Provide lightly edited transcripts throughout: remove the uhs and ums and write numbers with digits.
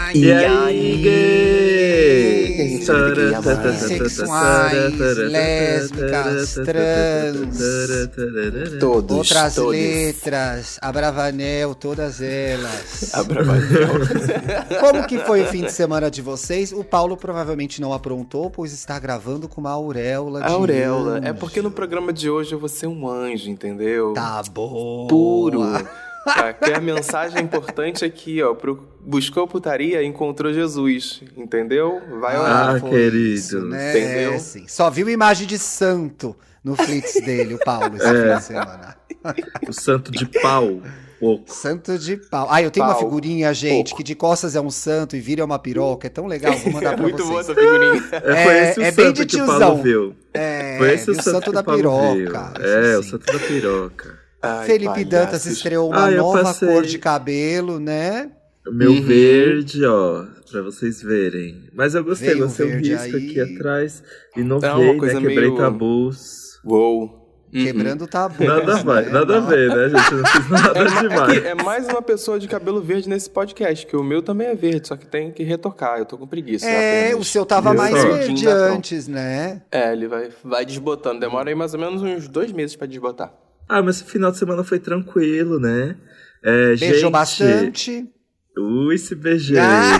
E aí, gays? Bissexuais, lésbicas, trans, outras letras, Abravanel, todas elas. Abravanel. Como que foi o fim de semana de vocês? O Paulo provavelmente não aprontou, pois está gravando com uma auréola de Auréola. anjo. É porque no programa de hoje eu vou ser um anjo, entendeu? Tá bom. Puro. Aqui a mensagem importante aqui, ó. Buscou putaria, encontrou Jesus, entendeu? Vai orar. Querido. Isso, né? Entendeu? É, sim. Só viu imagem de santo no flits dele, o Paulo, esse fim de semana. O santo de pau. Pouco. Santo de pau. Eu tenho uma figurinha, gente, que de costas é um santo e vira uma piroca. É tão legal, vou mandar pra Muito vocês. boa essa figurinha. Foi esse o é santo bem de que o tiozão. Paulo viu. Foi esse o santo da que o Paulo viu. piroca. O Sim. santo da piroca. Ai, Felipe palhaços. Dantas estreou uma eu nova passei. cor de cabelo, né? Meu verde, ó, pra vocês verem. Mas eu gostei, Veio gostei um verde risco aí. aqui atrás. É uma Inovei, coisa né? Quebrei meio- tabus. Uou. Quebrando tabus. Nada a ver, né, gente? Eu não fiz nada demais. É mais uma pessoa de cabelo verde nesse podcast, que o meu também é verde, só que tem que retocar, eu tô com preguiça. O seu tava Viu mais só? verde antes, né? Ele vai desbotando, demora aí mais ou menos uns 2 meses pra desbotar. Mas o final de semana foi tranquilo, né? Beijou gente, bastante. Se beijei.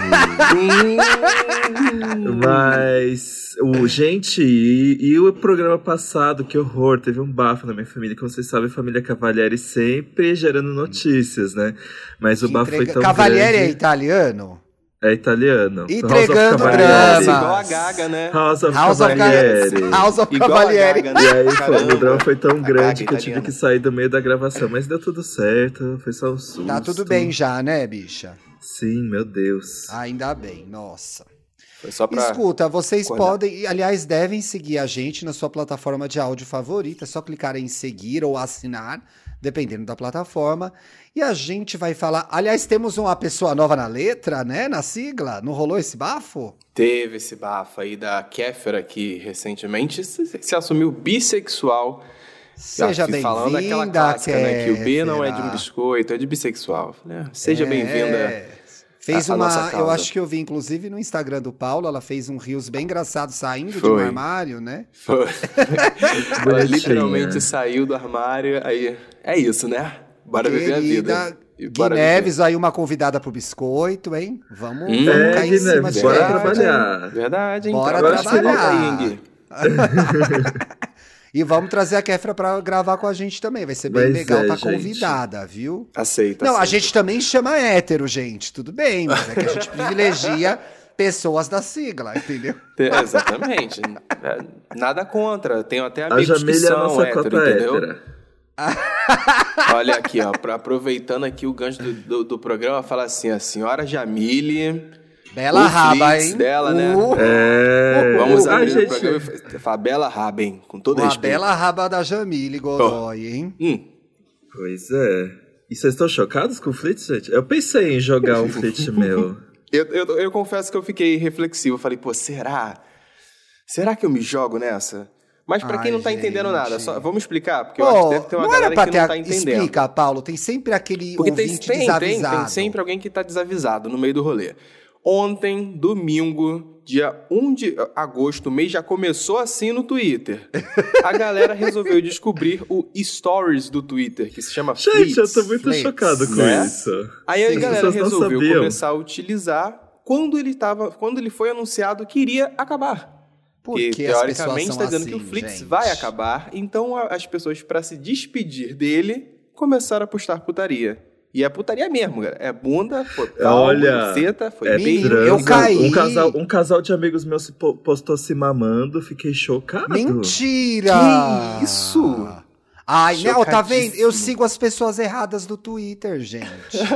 Mas, e o programa passado, que horror, teve um bafo na minha família, como vocês sabem, a família Cavalieri sempre gerando notícias, né? Mas o bafo foi tão Cavalieri é grande. italiano? É italiano. Entregando House of drama. Cavalieri. Igual a Gaga, né? House of House of Cavalieri. House of Igual a Cavalieri. Gaga, né? E aí, Caramba. o drama foi tão A grande Gaga que eu tive italiana. que sair do meio da gravação. Mas deu tudo certo, foi só um susto. Tá tudo bem já, né, bicha? Sim, meu Deus. Ainda bem, nossa. Foi só pra... Escuta, vocês acordar. podem, aliás, devem seguir a gente na sua plataforma de áudio favorita. É só clicar em seguir ou assinar, dependendo da plataforma. E a gente vai falar... Aliás, temos uma pessoa nova na letra, né? Na sigla. Não rolou esse bafo? Teve esse bafo aí da Kéfera, que recentemente se assumiu bissexual. Seja Falando aquela bem-vinda, clássica, né? Que o B não é de um Kéfera. biscoito, é de bissexual. Falei, seja bem-vinda. Fez a nossa uma... causa. Eu acho que eu vi, inclusive, no Instagram do Paulo, ela fez um reels bem engraçado saindo de Foi. um armário, né? Foi. Ela Bonitinha. literalmente saiu do armário, aí é isso, né? Bora viver a vida. E Gui bora Neves, aí uma convidada pro biscoito, hein? Vamos Hum. cair Gui em cima Neves, de bora Kéfera, hein? trabalhar. Verdade, hein? Bora Trabalha trabalhar. aí, hein, Gui? E vamos trazer a Kéfera pra gravar com a gente também. Vai ser bem Mas legal, tá gente. convidada, viu? Aceita. Não, a aceita. gente também chama hétero, gente. Tudo bem, mas é que a gente privilegia pessoas da sigla, entendeu? Exatamente. Nada contra. Tenho até A amigos que Jamília é a são nossa hétero, cota entendeu? hétera. Olha aqui, ó. Aproveitando aqui o gancho do programa, fala assim, a senhora Jamile... Bela o raba, flix hein? dela, né? Vamos Vamos abrir o gente. programa e falar bela raba, hein? Com todo Uma respeito. bela raba da Jamile Godoy, hein? Pois é. E vocês estão chocados com o Flitz, gente? Eu pensei em jogar um Flitz meu. Eu confesso que eu fiquei reflexivo. Eu falei, pô, será? Será que eu me jogo nessa? Mas pra quem não tá entendendo nada, vamos explicar? Porque eu acho que deve ter uma não era galera pra que não tá entendendo. Explica, Paulo. Tem sempre aquele Porque tem ouvinte desavisado. tem sempre alguém que tá desavisado no meio do rolê. Ontem, domingo, dia 1 de agosto, o mês já começou assim no Twitter. A galera resolveu descobrir o Stories do Twitter, que se chama Gente, Flits. eu tô muito Flits, chocado com né? isso. Aí a Sim, galera as pessoas não resolveu sabiam. começar a utilizar quando ele foi anunciado que iria acabar. Por Porque, que as pessoas teoricamente, são está dizendo que o assim, Flits gente? vai acabar. Então, as pessoas, para se despedir dele, começaram a postar putaria. E é putaria mesmo, cara. É bunda, foi pau, Olha, buceta, foi É beijo. Menino, eu caí. Um casal de amigos meus postou se mamando, fiquei chocado. Mentira! Que isso? Ai, não, tá Chocadíssimo. vendo? Eu sigo as pessoas erradas do Twitter, gente.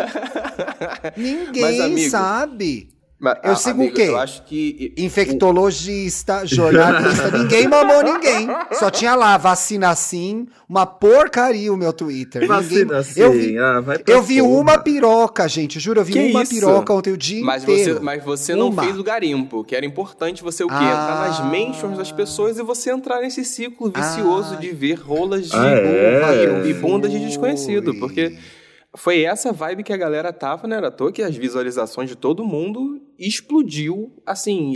Ninguém Mas, amigo, sabe. Mas, Eu sigo amigo, o quê? Eu acho que... Infectologista, jornalista, ninguém mamou ninguém. Só tinha lá, vacina sim, uma porcaria o meu Twitter. Vacina sim, vai pra eu vi porra. uma piroca, gente, juro, eu vi Que uma isso? piroca ontem o dia Mas inteiro. você não Uma. fez o garimpo, que era importante você o quê? Entrar nas mentions das pessoas e você entrar nesse ciclo vicioso de ver rolas de é? e bundas de desconhecido. Porque foi essa vibe que a galera tava, né? Era à toa que as visualizações de todo mundo explodiu, assim,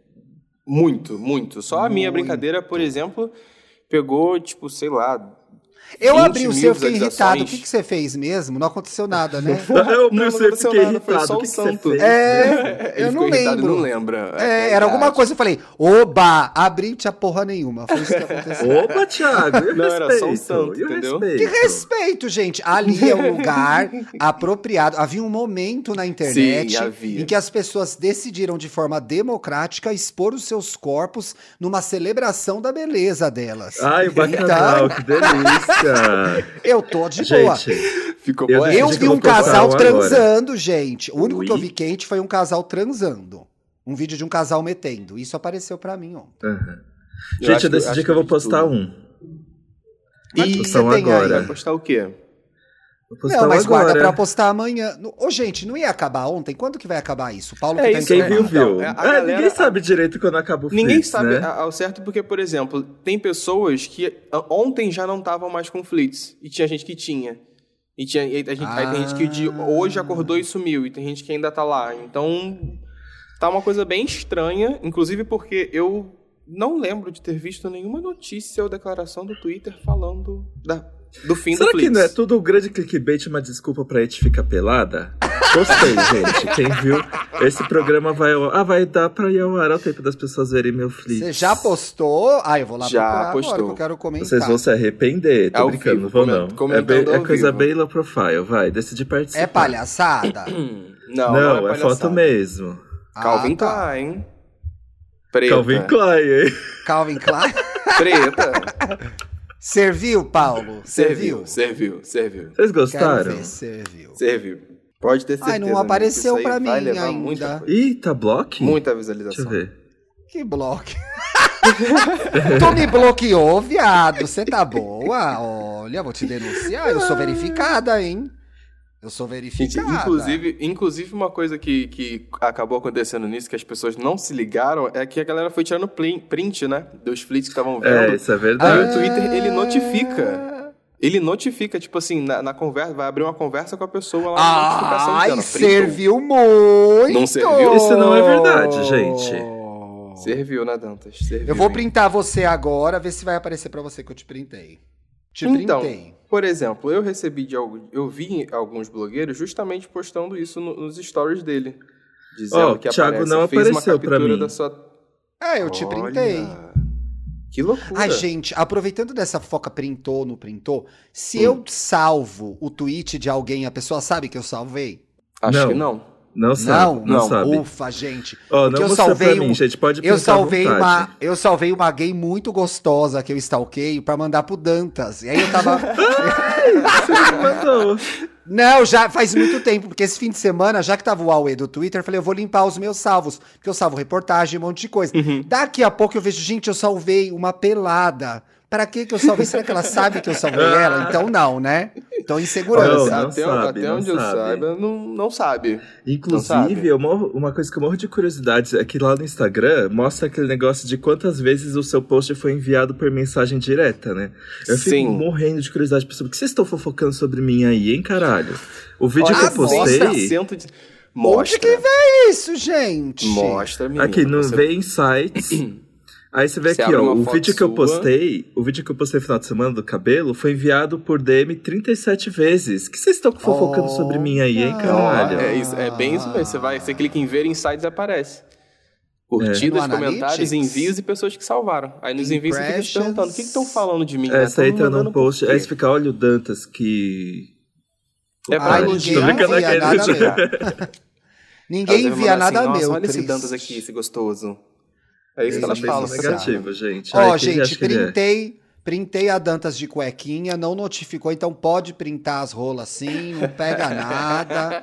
muito, muito. Só a minha brincadeira, por exemplo, pegou, tipo, sei lá... Eu abri o seu, eu fiquei visualizações. irritado. O que você fez mesmo? Não aconteceu nada, né? Eu abri Não o seu e aconteceu fiquei nada, foi irritado. só O o que você santo. fez? Eu Ele não ficou irritado e lembro. não lembra. Era alguma coisa, eu falei, oba, abri, não tinha porra nenhuma. Foi isso que aconteceu. Opa, Thiago, e o Não, era só um respeito? santo, E o entendeu? Que respeito, gente. Ali é um lugar apropriado. Havia um momento na internet Sim, havia. em que as pessoas decidiram de forma democrática expor os seus corpos numa celebração da beleza delas. Ai, o bacanal, que delícia. Eu tô de boa. Gente, Ficou Eu boa. decidi Eu que vi eu vou um casal postar um agora. transando, gente. O único que eu Ui. vi quente foi um casal transando. Um vídeo de um casal metendo. Isso apareceu pra mim ontem. Gente, eu decidi que eu vou postar um. Mas o que postar você um tem agora. Vai postar o quê? Vou postar Não, um mas agora. guarda pra postar amanhã. Ô, gente, não ia acabar ontem? Quando que vai acabar isso? O Paulo que tá isso, Quem informado. viu, viu. Então, a galera- Ninguém sabe direito quando acaba o Ninguém Flix, sabe né? ao certo porque, por exemplo, tem pessoas que ontem já não estavam mais com Flits. E tinha gente que tinha. E aí tem gente que hoje acordou e sumiu. E tem gente que ainda tá lá. Então, tá uma coisa bem estranha. Inclusive porque eu não lembro de ter visto nenhuma notícia ou declaração do Twitter falando do fim Será do Flix. que não é tudo um grande clickbait, uma desculpa pra gente ficar pelada? Gostei, gente. Quem viu, esse programa vai dar pra ir ao ar ao tempo das pessoas verem meu Flix. Você já postou? Ah, eu vou lá Já procurar postou. agora, que eu quero comentar. Vocês vão se arrepender, tô Ao brincando, vivo, não vou não. comentando É ao coisa vivo. bem low profile, vai, decidi participar. É palhaçada? Não, é palhaçada. foto mesmo. Calvin Ah, tá. Klein. Preta. Calvin Klein, hein? Calvin Klein? Preta. Serviu, Paulo? Serviu. Vocês Quero gostaram? ver, serviu. Serviu. Pode ter certeza. Ai, não amigo, apareceu isso aí pra vai mim levar ainda. Muita, Ih, tá bloco? muita Deixa visualização. eu ver. Que bloco. Tu me bloqueou, viado. Você tá boa? Olha, vou te denunciar. Eu sou verificada, hein? Eu sou Gente, verificada. inclusive uma coisa que acabou acontecendo nisso, que as pessoas não se ligaram, é que a galera foi tirando print, né? Dos flits que estavam vendo. Isso é Aí verdade. o Twitter, ele notifica. Ele notifica, tipo assim, na conversa, vai abrir uma conversa com a pessoa lá na notificação. Ai, dela, serviu muito. Não serviu? Isso não é verdade, gente. Serviu, né, Dantas? Serviu, Eu vou hein? printar você agora, ver se vai aparecer pra você que eu te printei. Então, Printei. por exemplo, eu vi alguns blogueiros justamente postando isso nos stories dele. Dizendo que Thiago aparece, não fez uma apareceu pra captura mim. da sua... Eu te printei. Olha, que loucura. Ai, gente, aproveitando dessa foca printou, não printou, se eu salvo o tweet de alguém, a pessoa sabe que eu salvei? Acho Não. que não. Não sabe, não sabe. Ufa, gente. Ó, Porque não eu mostrou salvei pra mim, gente, pode eu printar à salvei vontade. eu salvei uma gay muito gostosa que eu stalkeio pra mandar pro Dantas. E aí eu tava Você me mandou. Não, já faz muito tempo, porque esse fim de semana, já que tava o Huawei do Twitter, eu falei, eu vou limpar os meus salvos, porque eu salvo reportagem, um monte de coisa. Daqui a pouco eu vejo, gente, eu salvei uma pelada. Pra que eu salvei? Será que ela sabe que eu salvei ela? Então não, né? Então insegurança. Não até sabe, até não onde eu sabe. saiba, não sabe. Inclusive, uma coisa que eu morro de curiosidade é que lá no Instagram mostra aquele negócio de quantas vezes o seu post foi enviado por mensagem direta, né? Eu fico Sim. morrendo de curiosidade pra saber o que vocês estão fofocando sobre mim aí, hein, caralho? O vídeo que Olha, eu postei... 100% de... Mostra. Onde que vem isso, gente? Mostra, menina. Aqui no Você- Vê Insights. Aí você vê Você aqui, abre ó, uma o foto vídeo que eu sua. postei, no final de semana do cabelo, foi enviado por DM 37 vezes. O que vocês estão fofocando sobre mim aí, hein, Ó, caralho? é bem isso mesmo. Você clica em ver insights e aparece. Curtidas, No comentários, Analytics? envios e pessoas que salvaram. Aí nos envios você fica se Impressions. perguntando, o que estão falando de mim? né? Essa aí Tão tá me num mandando post, por quê? aí você fica, olha o Dantas que... É pra Ai, Tô ninguém brincando envia aqui, nada gente. meu. Ninguém Elas devem envia mandar nada assim, meu, Nossa, olha esse triste. Dantas aqui, esse gostoso. É isso que elas Esse falam. pensa sabe? negativo, gente. Ó, Ai, quem gente, acha que ele é? printei a Dantas de cuequinha, não notificou, então pode printar as rolas sim, não pega nada.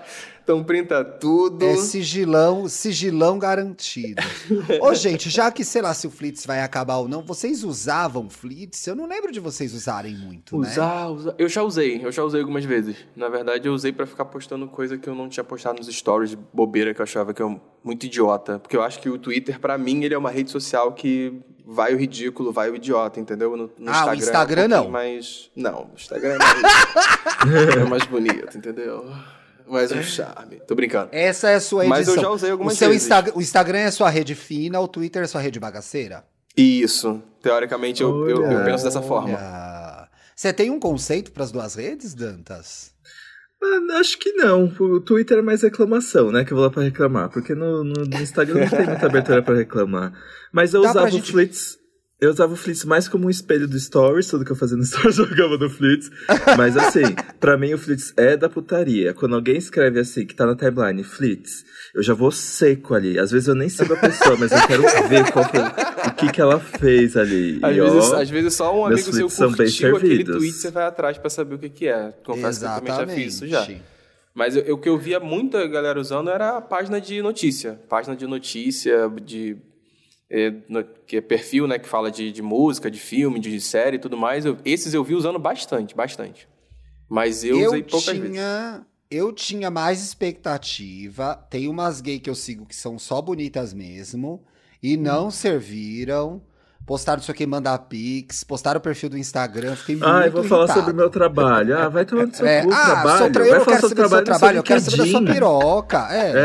Então printa tudo. É sigilão garantido. Ô, gente, já que, sei lá, se o Flits vai acabar ou não, vocês usavam Flits? Eu não lembro de vocês usarem muito, né? Usar. Eu já usei algumas vezes. Na verdade, eu usei pra ficar postando coisa que eu não tinha postado nos stories de bobeira, que eu achava que eu muito idiota. Porque eu acho que o Twitter, pra mim, ele é uma rede social que vai o ridículo, vai o idiota, entendeu? No Instagram, o Instagram não. Mas não, o Instagram é mais, é mais bonito, entendeu? Mais um charme. Tô brincando. Essa é a sua edição. Mas eu já usei algumas vezes. O Instagram é a sua rede fina, o Twitter é a sua rede bagaceira? Isso. Teoricamente, eu penso dessa forma. Você tem um conceito para as duas redes, Dantas? Acho que não. O Twitter é mais reclamação, né? Que eu vou lá pra reclamar. Porque no Instagram não tem muita abertura pra reclamar. Mas eu usava o Flits. Eu usava o Flits mais como um espelho do Stories. Tudo que eu fazia no Stories eu jogava no Flits. Mas assim, pra mim o Flits é da putaria. Quando alguém escreve assim, que tá na timeline, Flits, eu já vou seco ali. Às vezes eu nem sigo a pessoa, mas eu quero ver o que ela fez ali. Às vezes só um amigo seu curtiu aquele tweet, você vai atrás pra saber o que é. Confesso que eu também já fiz isso já. Mas o que eu via muita galera usando era a página de notícia. Página de notícia, que é perfil, né, que fala de música, de filme, de série e tudo mais. Esses eu vi usando bastante. Mas eu usei poucas vezes. Eu tinha mais expectativa. Tem umas gays que eu sigo que são só bonitas mesmo. E não serviram. Postaram isso aqui, mandar pix. Postaram o perfil do Instagram. Fiquei muito eu vou falar sobre o meu trabalho. Vai tomar no seu trabalho. Eu não quero saber do seu trabalho. Eu quero saber da sua piroca.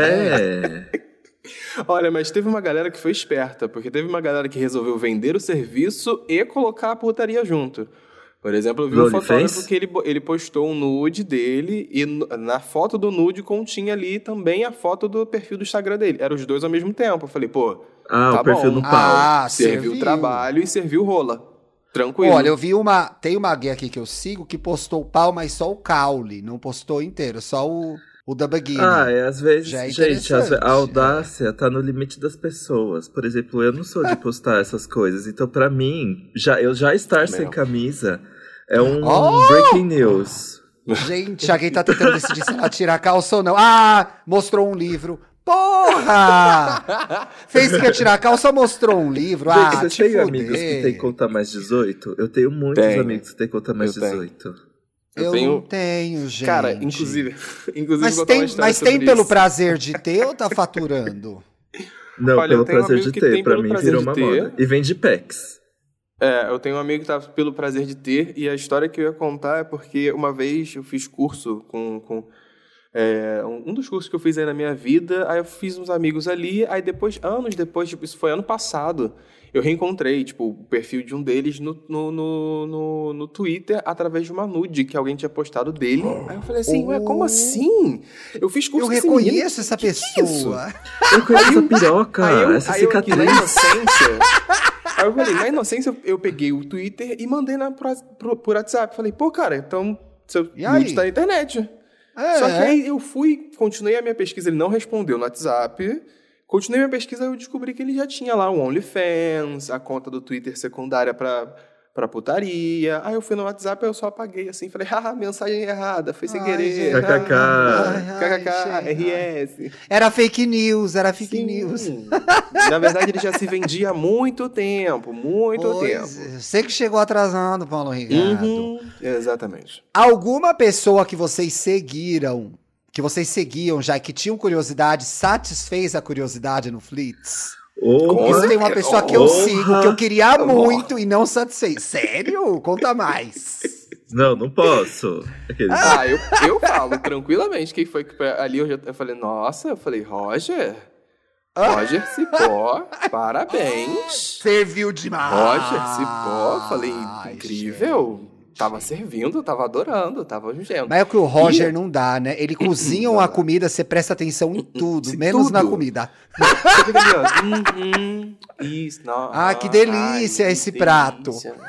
Olha, mas teve uma galera que foi esperta. Porque teve uma galera que resolveu vender o serviço e colocar a putaria junto. Por exemplo, eu vi um fotógrafo que ele postou um nude dele e na foto do nude continha ali também a foto do perfil do Instagram dele. Eram os dois ao mesmo tempo. Eu falei, pô, tá o perfil bom. no pau. Serviu o trabalho e serviu rola. Tranquilo. Olha, eu vi tem uma gay aqui que eu sigo que postou o pau, mas só o caule. Não postou inteiro, só o da Bagini. Às vezes, gente, a audácia tá no limite das pessoas. Por exemplo, eu não sou de postar essas coisas. Então, pra mim, eu já estar sem camisa é um breaking news. Gente, alguém tá tentando decidir se ela tira a calça ou não. Mostrou um livro. Porra! Fez que ia tirar a calça, mostrou um livro. Você tem amigos que tem conta mais 18? Eu tenho muitos amigos que tem conta mais 18. Eu não tenho, gente. Cara, inclusive mas tem pelo prazer de ter ou tá faturando? Não, pelo prazer de ter. Pra mim virou uma moda. E vende packs. Eu tenho um amigo que tá pelo prazer de ter, e a história que eu ia contar é porque uma vez eu fiz curso com um dos cursos que eu fiz aí na minha vida, aí eu fiz uns amigos ali, aí anos depois, tipo, isso foi ano passado, eu reencontrei, tipo, o perfil de um deles no Twitter através de uma nude que alguém tinha postado dele. Aí eu falei assim, ué, como assim? Eu fiz curso com esse menino. Eu reconheço essa pessoa. Eu conheço essa piroca, essa cicatriz. Na inocência, aí eu falei, na inocência, eu peguei o Twitter e mandei por WhatsApp. Falei, pô, cara, então seu nude tá na internet. Só que aí eu continuei a minha pesquisa, ele não respondeu no WhatsApp. Continuei minha pesquisa e eu descobri que ele já tinha lá o OnlyFans, a conta do Twitter secundária pra putaria. Aí eu fui no WhatsApp e eu só apaguei assim, falei, mensagem errada, foi sem querer. KKK, RS. Era fake news. Na verdade, ele já se vendia há muito tempo. Você que chegou atrasando, Paulo Ricardo. Exatamente. Alguma pessoa que vocês seguiam já, que tinham curiosidade, satisfez a curiosidade no Flits? Isso tem uma pessoa que eu sigo, que eu queria muito e não satisfez. Sério? Conta mais. Não posso. Eu falo tranquilamente quem foi que ali eu falei, nossa, Roger Cipó, parabéns. Serviu demais. Roger Cipó, falei, incrível. Gente. Tava servindo, tava adorando, tava ungendo. Mas é que o Roger não dá, né? Ele cozinha uma comida, você presta atenção em tudo, menos na comida. Você fica ali, ó. Isso, não. Que delícia esse prato.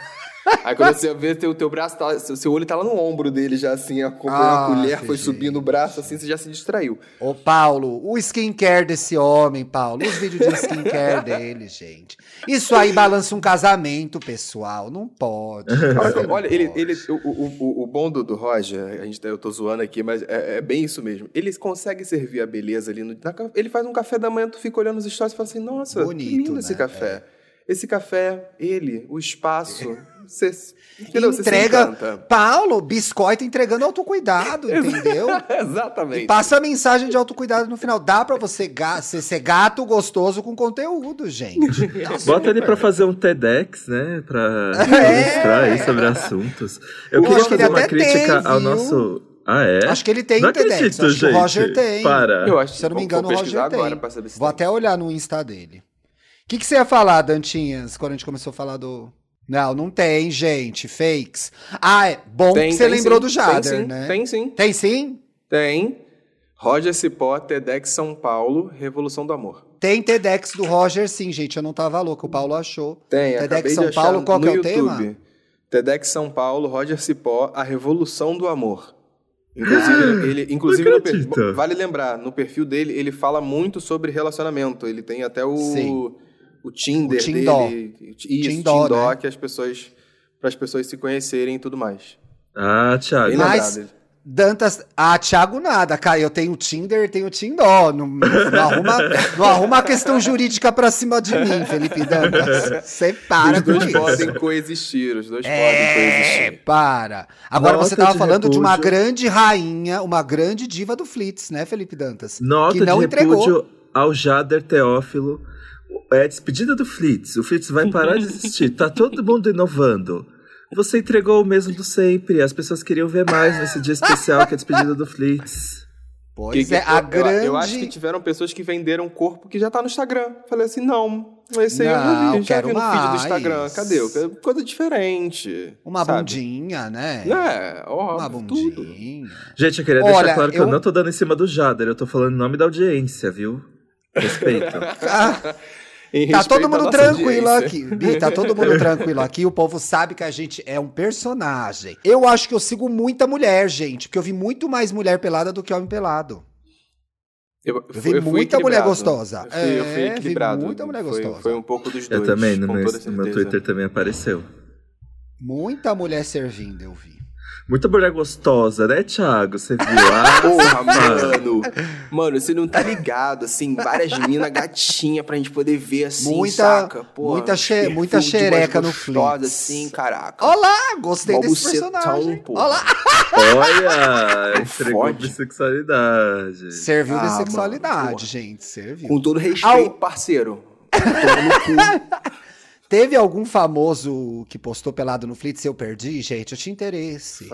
Aí quando você vê teu braço, seu olho tá lá no ombro dele já, assim, a colher foi subindo o braço, assim, você já se distraiu. Ô, Paulo, o skincare desse homem, Paulo, os vídeos de skincare dele, gente. Isso aí balança um casamento, pessoal, não pode. Olha, o bom do Roger, eu tô zoando aqui, mas é bem isso mesmo. Ele consegue servir a beleza ali, ele faz um café da manhã, tu fica olhando os stories e fala assim, nossa, bonito, que lindo, né? Esse café. Esse café, o espaço... Você entrega, Paulo, biscoito entregando autocuidado, entendeu? Exatamente. E passa a mensagem de autocuidado no final. Dá pra você ser gato gostoso com conteúdo, gente. Bota ele pra fazer um TEDx, né? Pra ilustrar aí sobre assuntos. Eu queria fazer uma crítica ao nosso... Ah, é? Acho que ele tem não um TEDx. acredito, Acho gente. que o Roger tem. Para. Eu acho, se eu não me engano, o Roger tem. Agora pra saber se Vou até olhar no Insta dele. O que você ia falar, Dantinhas, quando a gente começou a falar do... Não tem, gente. Fakes. Ah, é bom que você lembrou do Jader, né? Tem sim. Tem sim? Tem. Roger Cipó, TEDx São Paulo, Revolução do Amor. Tem TEDx do Roger sim, gente. Eu não tava louco, o Paulo achou. Tem, TEDx São Paulo, qual que é o tema? TEDx São Paulo, Roger Cipó, a Revolução do Amor. Inclusive vale lembrar, no perfil dele, ele fala muito sobre relacionamento. Ele tem até o Tinder dele. Tindó, né? Que para as pessoas se conhecerem e tudo mais. Ah, Thiago. Mas, Dantas... Ah, Thiago nada, cara. Eu tenho Tinder, tenho Tindó. Não arruma a questão jurídica pra cima de mim, Felipe Dantas. Você para com isso. Os dois podem coexistir. Para. Agora você tava falando de uma grande rainha, uma grande diva do Flitz, né, Felipe Dantas? Nota que não de repúdio entregou. Ao Jader Teófilo. É despedida do Flitz. O Flitz vai parar de existir. Tá todo mundo inovando. Você entregou o mesmo do sempre. As pessoas queriam ver mais nesse dia especial que é a despedida do Flitz. Pois eu acho que tiveram pessoas que venderam corpo que já tá no Instagram. Falei assim, não, esse aí eu não vi. Já vi no feed do Instagram. Cadê? Coisa diferente. Uma bundinha, né? Uma bundinha. Tudo. Gente, eu queria deixar claro que eu não tô dando em cima do Jader. Eu tô falando em nome da audiência, viu? Respeito. Tá todo mundo tranquilo aqui. Bi, tá todo mundo tranquilo aqui. O povo sabe que a gente é um personagem. Eu acho que eu sigo muita mulher, gente. Porque eu vi muito mais mulher pelada do que homem pelado. Eu vi muita mulher gostosa. Eu fui equilibrado. Vi muita mulher gostosa. Foi um pouco dos dois. Eu também, no meu Twitter também apareceu. Muita mulher servindo, eu vi. Muita mulher gostosa, né, Thiago? Você viu? Porra, mano, você não tá ligado, assim, várias minas gatinhas pra gente poder ver, assim, saca? Porra, muita xereca no Flitz. assim, caraca. Olá, gostei desse personagem. Olá. Olha, entregou bissexualidade. Serviu de sexualidade, gente, serviu. Com todo respeito, parceiro. Tô no cu. Teve algum famoso que postou pelado no Flitz e eu perdi, gente? Eu tinha interesse.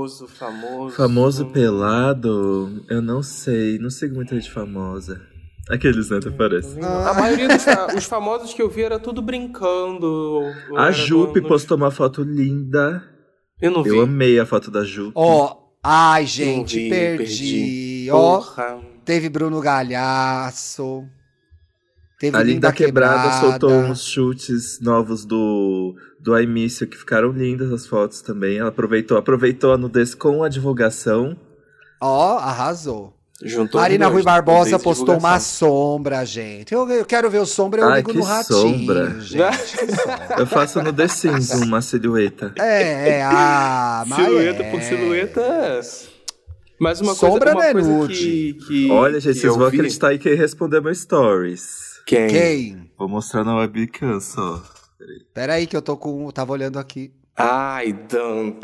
Famoso pelado? Eu não sei. Não sigo muita gente famosa. Aqueles, né, parece. A maioria dos famosos que eu vi era tudo brincando. A Jupe postou uma foto linda. Eu não vi. Eu amei a foto da Jupe. Ai, gente, perdi. Teve Bruno Galhaço. A Linda Quebrada soltou uns chutes novos do Aimício que ficaram lindas as fotos também. Ela aproveitou a nudez com a divulgação. Arrasou. Marina Rui Barbosa postou uma sombra, gente. Eu quero ver o sombra, eu ligo no ratinho, sombra. gente. Eu faço no The Sims uma silhueta. Silhueta por silhueta. Mas uma sombra coisa, não é nude. Que olha, gente, vocês vão acreditar em quem respondeu meus stories. Quem? Vou mostrar na webcam só. Peraí que eu tava olhando aqui. Ai, Dantas.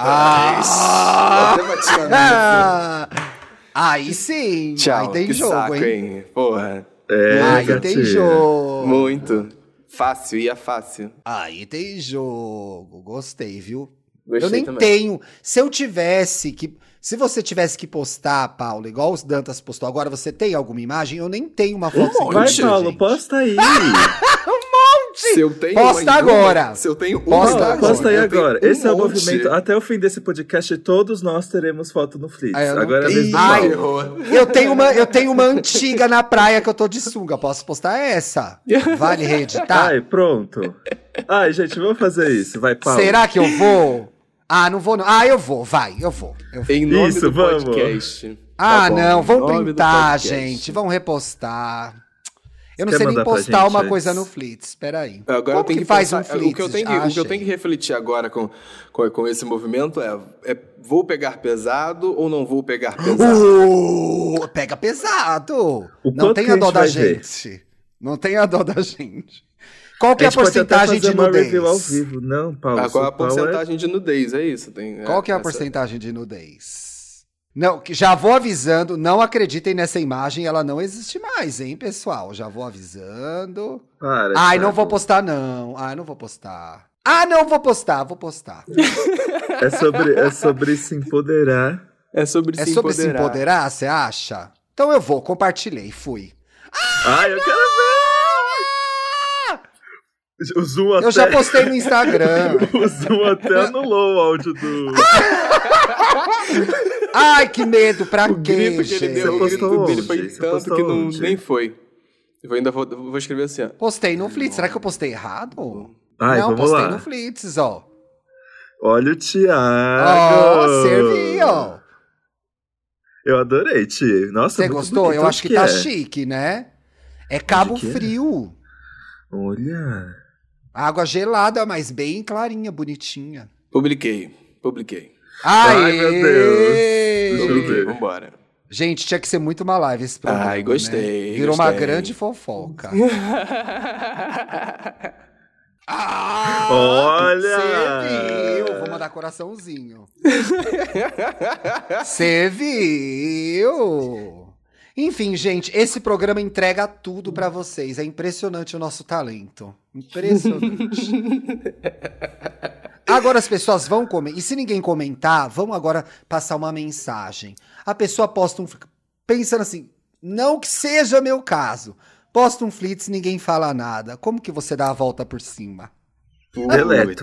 Aí sim. Tchau, aí tem que jogo, saco, hein? Porra. Aí tem jogo. Muito. Fácil, ia fácil. Aí tem jogo. Gostei, viu? Gostei eu nem também. tenho. Se você tivesse que postar, Paulo, igual os Dantas postou agora, você tem alguma imagem? Eu nem tenho uma foto sem Vai, imagem, Paulo, gente. posta aí. Se eu tenho Posta uma agora. Se eu tenho Posta uma agora. Posta aí eu tenho agora. Esse é o monte. movimento. Até o fim desse podcast, todos nós teremos foto no Flits. Ah, eu não Agora é a tenho. vez do Ai, Paulo. eu tenho uma antiga na praia que eu tô de sunga. Posso postar essa? Vale reeditar? Ai, pronto. Ai, gente, vamos fazer isso. Vai, Paulo. Será que eu vou? Ah, não vou não. Ah, eu vou, vai, eu vou. Em nome Isso, do vamos. podcast. Ah, Tá bom, não, em vão nome do printar, podcast. gente, vão repostar. Eu não Quer sei nem mandar pra postar gente uma antes? coisa no Flits, peraí. Agora Como eu tenho que que faz pensar, um Flits? o que eu tenho que refletir agora com esse movimento é vou pegar pesado ou não vou pegar pesado? Pega pesado. O Não quanto tem que a a dó gente da vai ver? gente. Não tem a dó da gente. Qual que é a gente pode até porcentagem de fazer uma nudez? review ao vivo. Não, Paulo. Qual é a São Paulo porcentagem de nudez? É isso. Qual que é a porcentagem de nudez? Não, que já vou avisando, não acreditem nessa imagem, ela não existe mais, hein, pessoal? Já vou avisando. Para, Ai, Thiago. não vou postar, não. Ai, não vou postar. Ah, não, vou postar. É sobre se empoderar. É sobre É sobre se empoderar, você acha? Então eu vou, compartilhei, fui. Ai, eu quero ver! O Zoom até... Eu já postei no Instagram. O Zoom até anulou o áudio do... Ai, que medo, pra O quê, grito que gente? ele deu, o postou grito dele onde? foi Você tanto postou que não, onde? nem foi. Eu ainda vou escrever assim, ó. Postei no Flits, será que eu postei errado? Ai, não, vamos postei lá. no Flits, ó. Olha o Thiago! Ó, servi, ó. Eu adorei, Ti. Nossa, Você muito gostou? bonito. Eu acho que tá é? chique, né? É Cabo que é? Frio. Olha... Água gelada, mas bem clarinha, bonitinha. Publiquei. Ai, meu Deus. Deixa eu Publiquei, ver. vambora. Gente, tinha que ser muito uma live esse programa. Ai, gostei, Né? Virou uma gostei. grande fofoca. Ah, Olha! Você viu? Vou mandar coraçãozinho. Você viu? Enfim, gente, esse programa entrega tudo pra vocês. É impressionante o nosso talento. Impressionante. Agora as pessoas vão comentar. E se ninguém comentar, vamos agora passar uma mensagem. A pessoa posta pensando assim, não que seja meu caso. Posta um Flits, ninguém fala nada. Como que você dá a volta por cima? Deleto.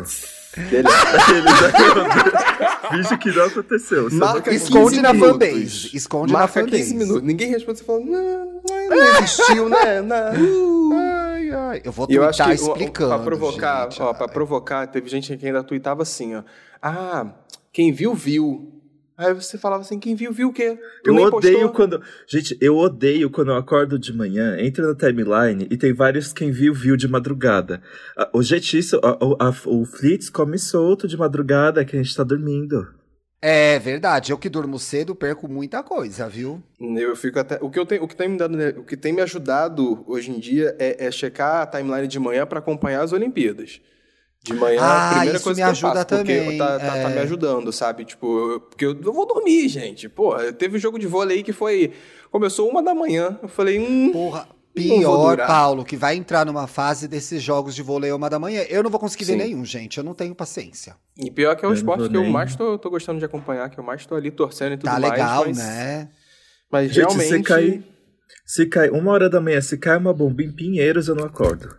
Finge que não aconteceu. Marca Esconde 15 na minutos. fanbase. Esconde Marca na fanbase. 15 minutos. Ninguém responde, você fala, não existiu, né? Ai, ai. Eu vou E eu acho twittar que explicando, pra provocar, gente. pra provocar, teve gente que ainda tweetava assim, ó. Ah, quem viu, viu. Aí você falava assim, quem viu, viu o quê? Tu Eu nem odeio postou? quando... Gente, eu odeio quando eu acordo de manhã, entro na timeline e tem vários quem viu, viu de madrugada. Gente, isso... O Flits come solto de madrugada que a gente tá dormindo. É verdade. Eu que durmo cedo perco muita coisa, viu? Eu fico até... O que tem me ajudado hoje em dia é checar a timeline de manhã pra acompanhar as Olimpíadas. De manhã, a primeira isso coisa me que eu ajuda faço, também, porque tá me ajudando, sabe? Tipo, porque eu vou dormir, gente. Pô, teve um jogo de vôlei que começou 1h. Eu falei, Porra, não vou pior, durar. Paulo, que vai entrar numa fase desses jogos de vôlei 1h. Eu não vou conseguir ver Sim. nenhum, gente. Eu não tenho paciência. E pior que é o Eu não esporte vou que eu nem. mais tô gostando de acompanhar, que eu mais tô ali torcendo e tudo Tá mais. legal, mas, né? Mas Gente, realmente... se cai 1h, se cai uma bomba em Pinheiros, eu não acordo.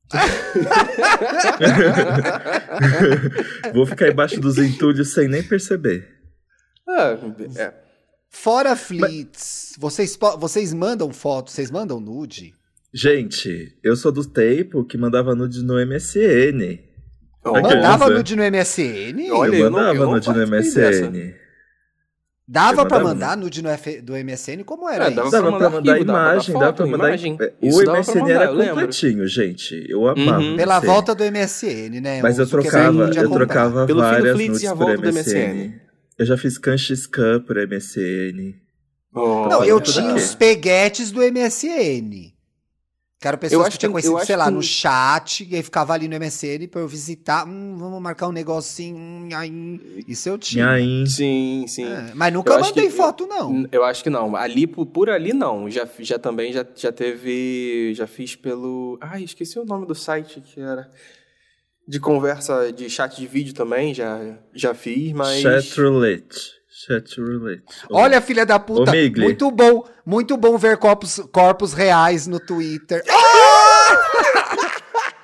Vou ficar embaixo dos entulhos sem nem perceber. É. Fora Flits, vocês mandam fotos, vocês mandam nude? Gente, eu sou do tempo que mandava nude no MSN. Olha, Mandava criança. nude no MSN? Olha, eu eu não mandava nude no participei MSN. Dava eu pra mandava. mandar nude do MSN? Como era isso? Dava Dava pra mandar arquivo, dava pra imagem, foto, dava pra mandar... imagem. O Isso dava pra MSN mandar, era eu lembro. completinho, gente. Eu amava. Uhum. Pela MSN. volta do MSN, né? Mas O eu Zuckerberg trocava, podia eu comprar. trocava Pelo fim do várias Flits nudes e a por volta do MSN. Eu já fiz Canchiscan por MSN. Não, Olha, eu tudo tinha aqui. os peguetes do MSN. Que eram Eu pessoas acho que tinham que- conhecido, eu acho sei lá, que- no chat, e aí ficava ali no MSN pra eu visitar. Vamos marcar um negocinho. Aí. Isso eu tinha. Nhaim. Sim. É, mas nunca Eu acho mandei que- foto, não. Eu acho que não. Ali, por ali, não. Já também, já teve... Já fiz pelo... Ai, esqueci o nome do site que era... De conversa, de chat de vídeo também, já fiz, mas... Chatroulette. Olha, filha da puta, Ô, Migli. muito bom ver corpos reais no Twitter.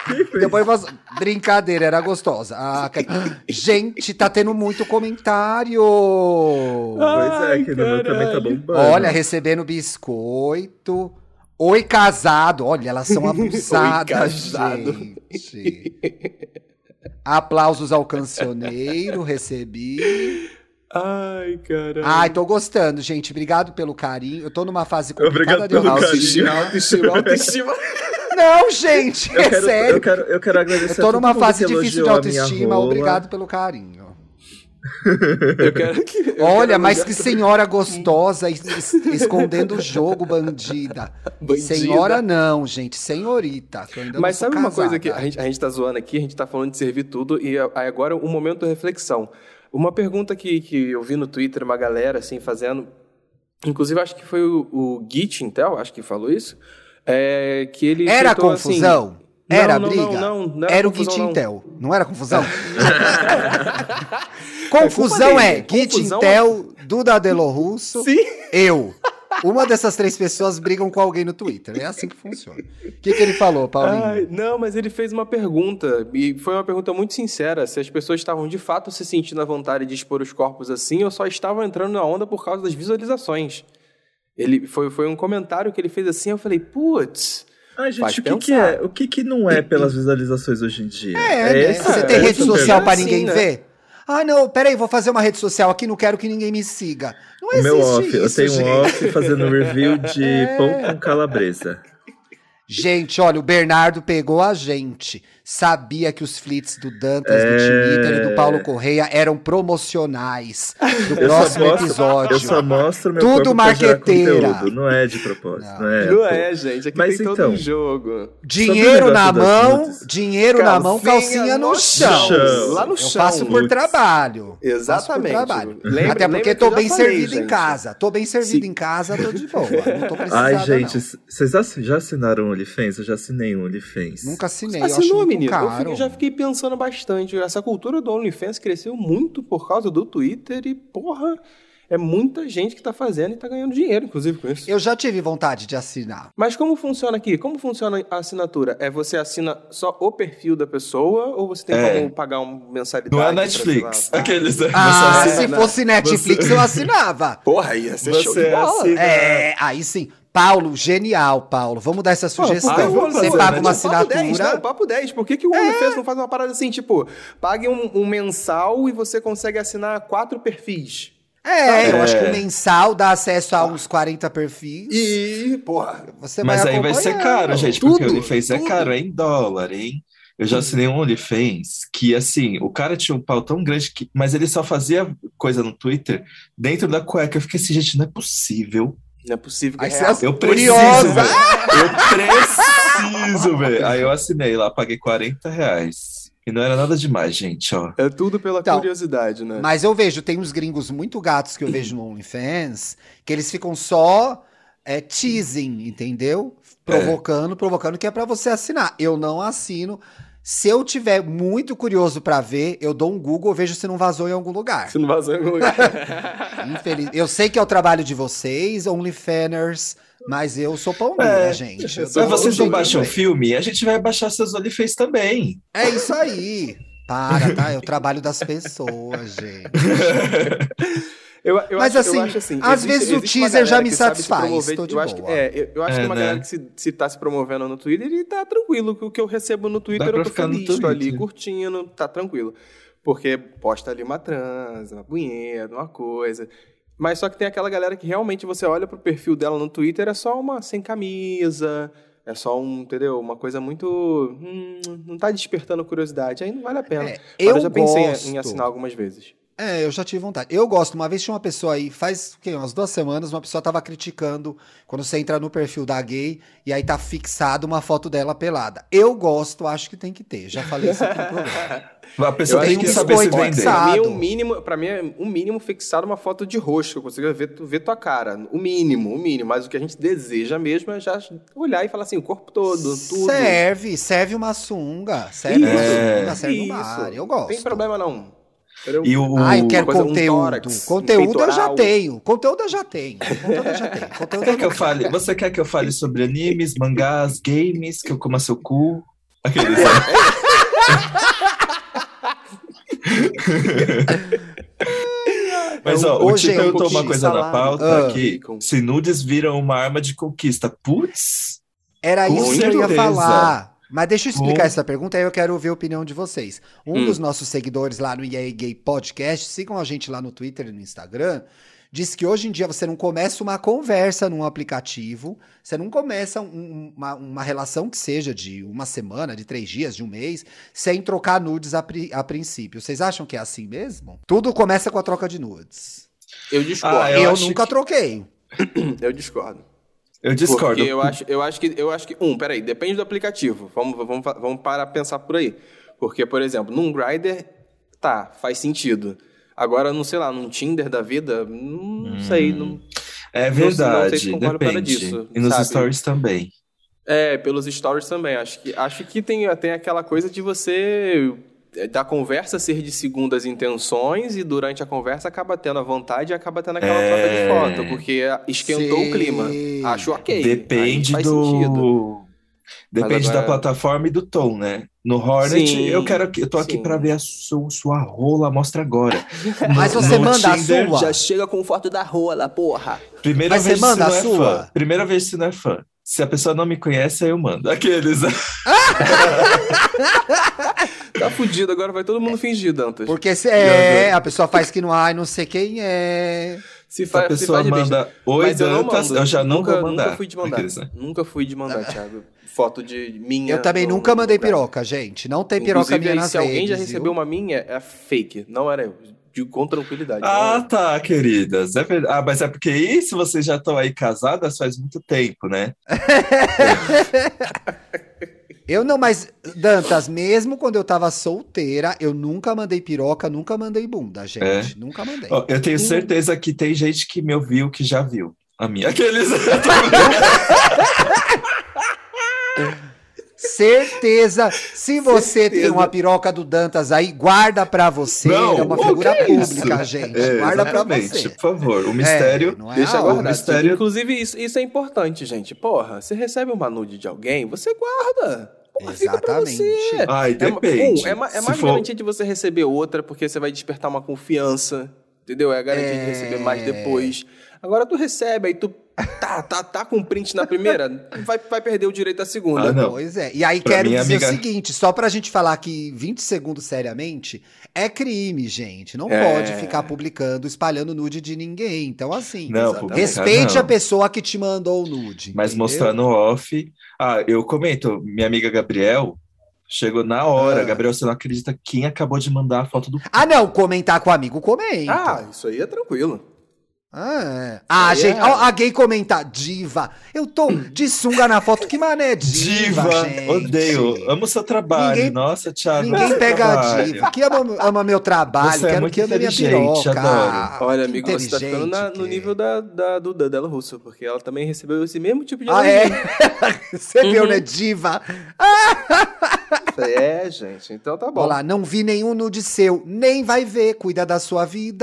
Depois brincadeira, era gostosa. Gente, tá tendo muito comentário. Pois é, que no meu também tá bombando. Olha, recebendo biscoito. Oi, casado. Olha, elas são abusadas, Oi, casado. gente. Aplausos ao cancioneiro, recebi. Ai, caralho. Ai, tô gostando, gente. Obrigado pelo carinho. Eu tô numa fase complicada Obrigado pelo carinho. Autoestima. Não, gente, é sério. Eu quero agradecer. Eu tô numa fase que difícil de elogiou a minha autoestima. rola. Obrigado pelo carinho. Eu quero que. Olha, mas que senhora gostosa escondendo o jogo, bandida. Senhora não, gente, senhorita. Mas sabe uma coisa que a gente tá zoando aqui, a gente tá falando de servir tudo, e agora um momento de reflexão. Uma pergunta que eu vi no Twitter, uma galera assim fazendo, inclusive acho que foi o Git Intel, acho que falou isso, que ele era tentou, confusão? Assim, era não, briga? Não era o confusão, Git não. Intel. Não era confusão? Confusão Git Intel, Duda Delo Russo, Sim. eu. Uma dessas 3 pessoas brigam com alguém no Twitter. É assim que funciona. O que ele falou, Paulinho? Ai, não, mas ele fez uma pergunta, e foi uma pergunta muito sincera, se as pessoas estavam de fato se sentindo à vontade de expor os corpos assim, ou só estavam entrando na onda por causa das visualizações. Foi um comentário que ele fez assim, eu falei, putz... Ai, gente, o que não é pelas visualizações hoje em dia? Né? Você tem rede social pra ninguém né? ver? Ah, não, peraí, vou fazer uma rede social aqui, não quero que ninguém me siga. Não existe meu off, isso, eu tenho gente. um off fazendo review de pão com calabresa. Gente, olha, o Bernardo pegou a gente. Sabia que os flits do Dantas, do Twitter e do Paulo Correia eram promocionais do próximo episódio. Eu só mostro meu Tudo corpo pra gerar marqueteira. conteúdo, não é de propósito. Não é, gente, aqui Mas tem todo então, um jogo. Dinheiro na mão, nudes. dinheiro na mão, calcinha no chão. Lá no Eu chão. faço por trabalho. Exatamente. Faço por trabalho. Lembra Até porque que tô eu já bem falei, servido em gente. casa. Tô bem servido em casa, tô de boa. Não tô precisando, Ai, gente, não. vocês já assinaram o OnlyFans? Eu já assinei um OnlyFans. Nunca assinei, eu acho Assinou, muito menino? caro. Eu já fiquei pensando bastante. Essa cultura do OnlyFans cresceu muito por causa do Twitter e, porra, é muita gente que tá fazendo e tá ganhando dinheiro, inclusive, com isso. Eu já tive vontade de assinar. Mas como funciona aqui? Como funciona a assinatura? Você assina só o perfil da pessoa ou você tem como pagar uma mensalidade? Não é pra Netflix. assinar? Aqueles. Se fosse Netflix, eu assinava. Porra, ia ser show de bola. assina- Aí sim. Paulo, genial, Paulo. Vamos dar essa sugestão. Vamos Você fazer, paga né? uma Tipo, papo 10, assinatura. não, papo 10. Por que o OnlyFans não faz uma parada assim, tipo, pague um mensal e você consegue assinar 4 perfis? Eu acho que o mensal dá acesso a uns 40 perfis. E, porra, Você Mas vai aí vai ser acompanhando. caro, gente, porque o OnlyFans é caro, é em dólar, hein? Eu já assinei um OnlyFans que, assim, o cara tinha um pau tão grande, mas ele só fazia coisa no Twitter dentro da cueca. Eu fiquei assim, gente, não é possível. não é possível que Aí é você real. Eu preciso, Curiosa. velho. Eu preciso, velho. Aí eu assinei lá, paguei R$40. E não era nada demais, gente, ó. É tudo pela Então, curiosidade, né? Mas eu vejo, tem uns gringos muito gatos que eu vejo no OnlyFans, que eles ficam só teasing, entendeu? Provocando, que é pra você assinar. Eu não assino. Se eu tiver muito curioso pra ver, eu dou um Google, vejo se não vazou em algum lugar. Se não vazou em algum lugar. Infeliz. Eu sei que é o trabalho de vocês, OnlyFanners, mas eu sou pão dura, gente. Eu Mas dou vocês um não jeito baixam também. filme? A gente vai baixar seus OnlyFans também. É isso aí. Para, tá? É o trabalho das pessoas, gente. Mas eu assim, acho assim, às vezes o uma teaser galera já me que sabe se satisfaz, promover. tô de eu acho boa. eu acho que uma né? galera que se tá se promovendo no Twitter, ele tá tranquilo. O que eu recebo no Twitter, Dá pra eu tô ficar no feliz, tô ali Twitter. curtindo, tá tranquilo. Porque posta ali uma trans, uma punheta, uma coisa. Mas só que tem aquela galera que realmente você olha pro perfil dela no Twitter, é só uma sem camisa, é só entendeu? Uma coisa muito... não tá despertando curiosidade, aí não vale a pena. Mas eu já pensei gosto. em assinar algumas vezes. Eu já tive vontade. Eu gosto. Uma vez tinha uma pessoa aí, faz umas 2 semanas, uma pessoa tava criticando quando você entra no perfil da gay e aí tá fixado uma foto dela pelada. Eu gosto, acho que tem que ter. Já falei isso aqui no programa. A pessoa Eu tem acho que que saber se biscoito vender. fixado. Pra mim é um mínimo fixado uma foto de rosto, que eu consiga ver tua cara. O mínimo. Mas o que a gente deseja mesmo é já olhar e falar assim, o corpo todo, tudo. Serve uma sunga. Serve uma sunga, serve um bar. Eu gosto. Não tem problema não. E Eu quero coisa, um conteúdo. tórax, Conteúdo um eu já peitoral. tenho. Conteúdo eu já tenho. Quer que eu fale? Você quer que eu fale sobre animes, mangás, games, que eu coma seu cu? Aqueles. Mas ó, o Ti perguntou uma coisa na pauta aqui. Se nudes viram uma arma de conquista. Putz! Era Com isso que eu ia certeza. falar. Mas deixa eu explicar Com- essa pergunta, aí eu quero ouvir a opinião de vocês. Um dos nossos seguidores lá no EA Gay Podcast, sigam a gente lá no Twitter e no Instagram, disse que hoje em dia você não começa uma conversa num aplicativo, você não começa uma relação que seja de uma semana, de 3 dias, de um mês, sem trocar nudes a princípio. Vocês acham que é assim mesmo? Tudo começa com a troca de nudes. Eu discordo. Eu acho nunca que- troquei. Eu discordo. Eu discordo. Porque eu acho que peraí, depende do aplicativo. Vamos parar pra pensar por aí. Porque, por exemplo, num Grindr, faz sentido. Agora, sei lá, num Tinder da vida, não sei. Não, É não sei verdade, se concordo por causa depende. disso, E nos sabe? stories também. Pelos stories também. Acho que tem aquela coisa de você, da conversa ser de segundas intenções e durante a conversa acaba tendo a vontade e acaba tendo aquela troca de foto, porque esquentou Sim. o clima. Acho ok. Depende aí faz sentido. Depende agora- da plataforma e do tom, né? No Hornet, Sim, eu tô aqui sim. pra ver a sua rola, mostra agora. Mas você No manda a Tinder, sua? Já chega com foto da rola, porra. Primeira Mas vez você manda se não a é sua? fã. Primeira vez se não é fã. Se a pessoa não me conhece, aí eu mando. Aqueles. Tá fudido, agora vai todo mundo fingir, Dantas. Porque a pessoa faz que não sei quem é. Se Se a pessoa de besta. manda oi, Mas eu não Dantas, mando. eu já não vou mandar. Nunca fui de mandar. Aqueles, né? Nunca fui de mandar, Thiago. Foto de minha. Eu também no- nunca mandei no lugar. piroca, gente. Não tem piroca Inclusive, minha aí, nas se alguém já redes, recebeu viu? uma minha, é fake. Não era eu. Com tranquilidade. Ah, tá, queridas. É verdade. Ah, mas é porque isso vocês já estão aí casadas faz muito tempo, né? Eu não, mas, Dantas, mesmo quando eu tava solteira, eu nunca mandei piroca, nunca mandei bunda, gente. Nunca mandei. Ó, eu tenho certeza que tem gente que me ouviu que já viu a minha. Aqueles. Certeza. Se você tem Certeza. uma piroca do Dantas aí, guarda pra você. Não, é uma o figura que é pública, isso? gente. É, Guarda pra exatamente, você. por favor. O mistério. Não é Deixa a guardado. hora. mistério- Inclusive, isso é importante, gente. Porra, você recebe uma nude de alguém, você guarda. Porra, fica pra Exatamente. você. Ai, depende. É Se mais for- garantia de você receber outra, porque você vai despertar uma confiança. Entendeu? É a garantia de receber mais depois. Agora tu recebe, aí tu tá com print na primeira, vai perder o direito à segunda. Ah, não. Pois é. E aí Pra quero mim, dizer amiga- o seguinte, só pra gente falar aqui 20 segundos seriamente, é crime, gente. Não É. pode ficar publicando, espalhando nude de ninguém. Então, assim, Não, Exatamente. publicar respeite não. a pessoa que te mandou o nude. Mas entendeu? mostrar no off. Ah, eu comento, minha amiga Gabriel chegou na hora. Ah. Gabriel, você não acredita quem acabou de mandar a foto do. Ah, não, comentar com o amigo, comenta. Ah, isso aí é tranquilo. Gente, ó, a gay comentar, diva, eu tô de sunga na foto, que mané diva, gente. Odeio. Amo seu trabalho. Ninguém- Nossa, Thiago. Ninguém seu pega a trabalho. diva, que ama meu trabalho, Você é quero muito que ame minha inteligente, piroca. adoro. Olha, Que amigo, você tá ficando inteligente no que nível da Duda Della Russo, porque ela também recebeu esse mesmo tipo de Ah, é? elogio. Você viu, né, diva? É, gente, então tá bom. Olha lá, não vi nenhum nude seu, nem vai ver, cuida da sua vida.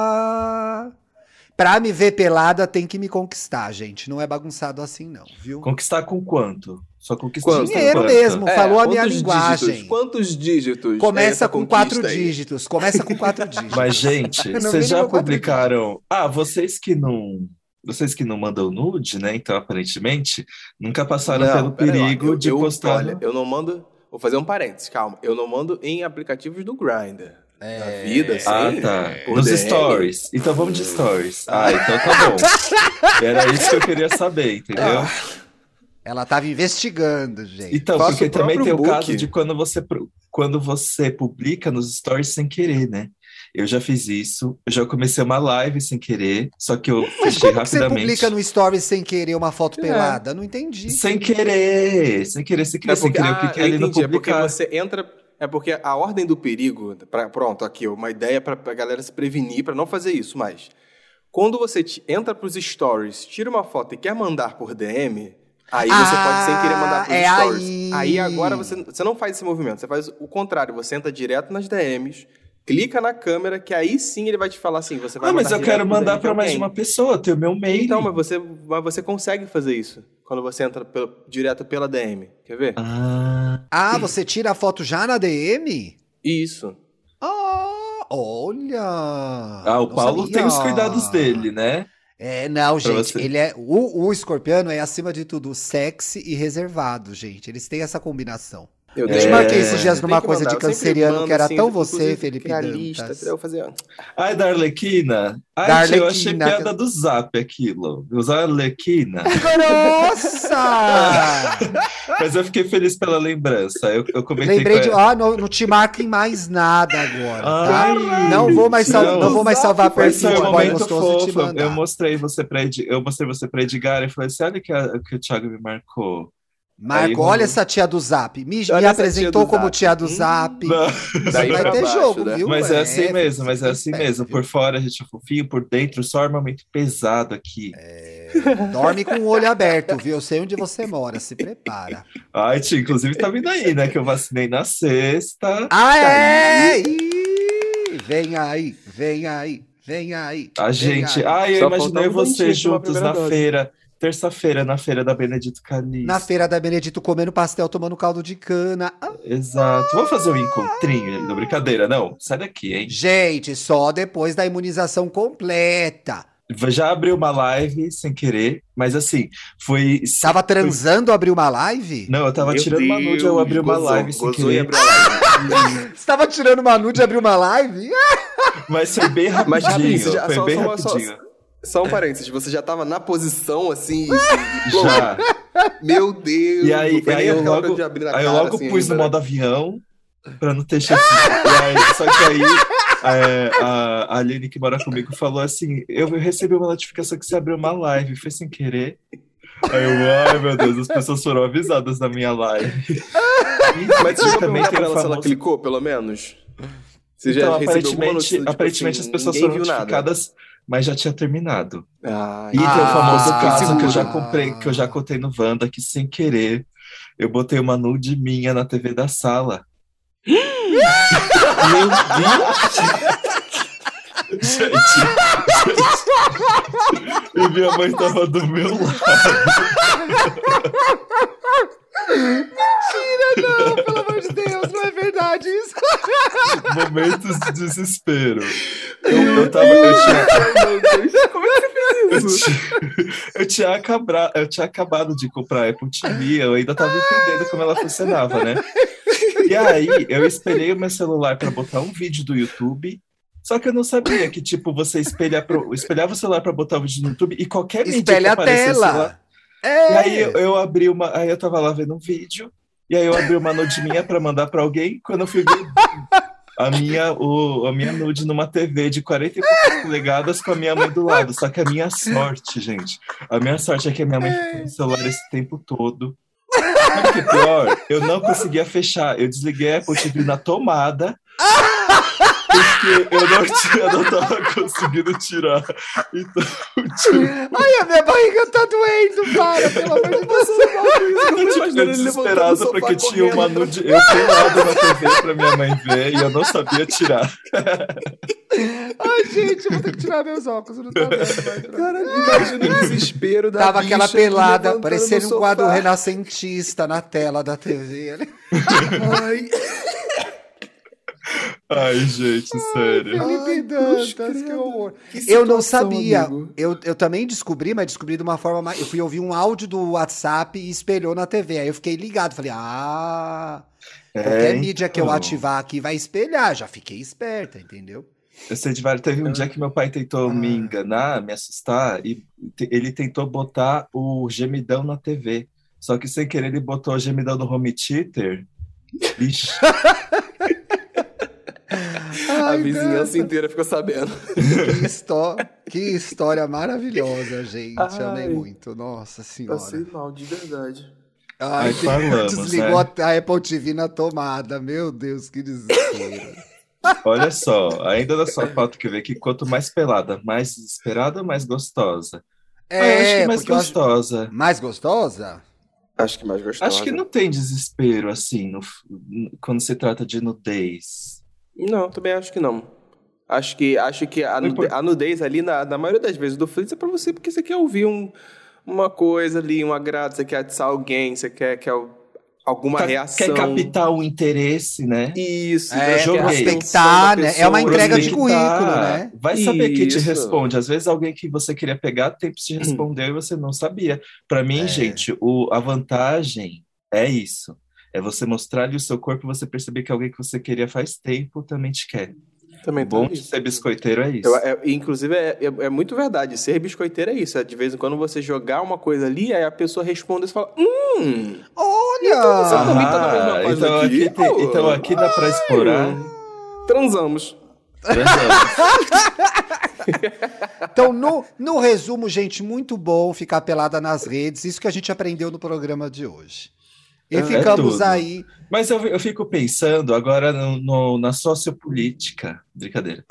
Pra me ver pelada, tem que me conquistar, gente. Não é bagunçado assim, não, viu? Conquistar com quanto? Só conquistar Quanto? com Dinheiro quanto? mesmo, falou a minha quantos linguagem. dígitos? Quantos dígitos? é Começa essa com conquista 4 aí? dígitos. Começa com 4 dígitos. Mas, gente, No vocês já mínimo 4 publicaram. Ah, vocês que não mandam nude, né? Então, aparentemente, nunca passaram pelo pera aí, ó. perigo de postar. Olha, eu não mando. Vou fazer um parênteses, calma. Eu não mando em aplicativos do Grindr. Na vida, assim. Ah, tá. por Nos DM. stories. Então vamos de stories. Ah, então tá bom. Era isso que eu queria saber, entendeu? Ela tava investigando, gente. Então, Faço porque o também tem próprio o caso book. de quando você publica nos stories sem querer, né? Eu já fiz isso. Eu já comecei uma live sem querer, só que eu Mas fechei como que você rapidamente. publica no story sem querer uma foto pelada? Não entendi. Sem querer, sem querer. Eu cliquei ali no entendi, é porque publicar. você entra. É porque a ordem do perigo. Pronto, aqui, uma ideia pra galera se prevenir, pra não fazer isso, mas. Quando você entra pros stories, tira uma foto e quer mandar por DM, aí você pode sem querer mandar pros stories. Aí agora você não faz esse movimento, você faz o contrário, você entra direto nas DMs, clica na câmera, que aí sim ele vai te falar assim, você vai Ah, mas mandar eu direto quero pro DM mandar de pra mais de alguém. uma pessoa, tem o meu mail. Então, mas você consegue fazer isso. Quando você entra direto pela DM. Quer ver? Ah, você tira a foto já na DM? Isso. Ah, olha! O Não Paulo sabia. tem os cuidados dele, né? Não, gente, você. ele é. O escorpiano é, acima de tudo, sexy e reservado, gente. Eles têm essa combinação. Eu te marquei esses dias numa coisa de canceriano que era tão você, Felipe Dantas. Eu fazia... Ai, da Arlequina? Ai, tia, eu achei piada do Zap aquilo. Usar Arlequina. Nossa! Mas eu fiquei feliz pela lembrança. Eu comentei Lembrei com de... não te marquem mais nada agora, tá? Ai, não vou mais salvar perfil. Foi um Agora é momento gostoso de te fofo. mandar. Eu mostrei você pra Edgar e falei assim, olha que o Thiago me marcou. Marco, olha essa tia do Zap. Me apresentou como tia do Zap. Daí vai ter baixo, jogo, né? viu? Mas é assim mesmo, mas é assim mesmo. Por fora a gente é fofinho, por dentro só armamento pesado aqui. Dorme com o olho aberto, viu? Eu sei onde você mora, se prepara. Ai, tia, inclusive tá vindo aí, né? Que eu vacinei na sexta. Ah, é? Vem aí, vem aí, vem aí. A gente... Ai, eu imaginei você juntos na feira. Terça-feira, na feira da Benedito Calixto. Na feira da Benedito, comendo pastel, tomando caldo de cana. Exato. Vamos fazer um encontrinho? Não, brincadeira, não. Sai daqui, hein? Gente, só depois da imunização completa. Já abriu uma live sem querer, mas assim, foi... Tava transando, abriu uma live? Não, eu tava tirando uma nude, eu abri uma live sem querer. Você tava tirando uma nude e abriu uma live? Mas foi bem rapidinho, foi bem rapidinho. Só um parênteses, você já tava na posição assim já. Meu Deus. E aí eu logo assim, pus no modo avião pra não ter chance. Só que aí a Aline que mora comigo falou assim, eu recebi uma notificação que você abriu uma live, foi sem querer. Aí ai meu Deus, as pessoas foram avisadas na minha live. Mas você também tem ela, se ela clicou, pelo menos? Você já aparentemente as pessoas foram notificadas, mas já tinha terminado. E tem o famoso caso que eu já contei no Wanda, que sem querer eu botei uma nude minha na TV da sala. Meu Deus! Gente, e minha mãe tava do meu lado. Mentira, não, pelo amor de Deus, não é verdade isso. Momentos de desespero. Eu tinha acabado de comprar a Apple TV, eu ainda tava entendendo como ela funcionava, né? E aí, eu esperei o meu celular pra botar um vídeo do YouTube, só que eu não sabia que, tipo, você espelhava o celular pra botar o vídeo no YouTube e qualquer mídia que aparecesse lá... E aí aí eu tava lá vendo um vídeo, e aí eu abri uma nude minha pra mandar pra alguém, quando eu fui ver a minha nude numa TV de 40 e poucas polegadas com a minha mãe do lado. Só que a minha sorte, gente, é que a minha mãe ficou no celular esse tempo todo. Sabe o que é pior? Eu não conseguia fechar, eu desliguei a Apple TV na tomada, porque eu não tava conseguindo tirar. Então, ai, a minha barriga tá doendo, para, pelo amor de Deus. Eu tô desesperado porque tinha uma nude eu pelado na TV pra minha mãe ver e eu não sabia tirar. Ai, gente, eu vou ter que tirar meus óculos, eu não tô vendo mais. Caralho, imagina o desespero da Tava aquela pelada, parecendo um sofá. quadro renascentista na tela da TV. Ai... Ai, gente, sério. Felipe Dantas, que horror. Eu não sabia. Eu também descobri, mas descobri de uma forma mais... Eu fui ouvir um áudio do WhatsApp e espelhou na TV. Aí eu fiquei ligado. Falei, qualquer mídia que eu ativar aqui vai espelhar. Já fiquei esperta, entendeu? Eu sei de vários. Teve um dia que meu pai tentou me enganar, me assustar, e ele tentou botar o gemidão na TV. Só que sem querer ele botou o gemidão no home theater. Ixi. A vizinhança inteira ficou sabendo. Que história maravilhosa, gente. Amei muito. Nossa senhora. Passei mal, de verdade. Ai, falamos, desligou a Apple TV na tomada. Meu Deus, que desespero. Olha só, ainda na sua foto que vê que quanto mais pelada, mais desesperada ou mais gostosa? Eu acho que mais gostosa. Mais gostosa? Acho que mais gostosa. Acho que não tem desespero, assim, quando se trata de nudez. Não, também acho que não. Acho que a nudez ali, na maioria das vezes do Flix, é pra você, porque você quer ouvir uma coisa ali, um agrado, você quer atiçar alguém, você quer alguma reação. Quer captar um interesse, né? Isso, prospectar, né? É uma entrega de currículo, né? Vai saber quem te Isso. responde. Às vezes alguém que você queria pegar tempo te respondeu e você não sabia. Pra mim, gente, a vantagem é isso. É você mostrar ali o seu corpo e você perceber que alguém que você queria faz tempo também te quer. Também O bom tem de isso. ser biscoiteiro é isso. Inclusive, é muito verdade. Ser biscoiteiro é isso. É de vez em quando você jogar uma coisa ali, aí a pessoa responde e você fala: Olha! Então você também tá na mesma página então aqui? então aqui dá pra explorar. Transamos. Então, no resumo, gente, muito bom ficar pelada nas redes. Isso que a gente aprendeu no programa de hoje. E ficamos tudo. aí. Mas eu fico pensando agora na sociopolítica. Brincadeira.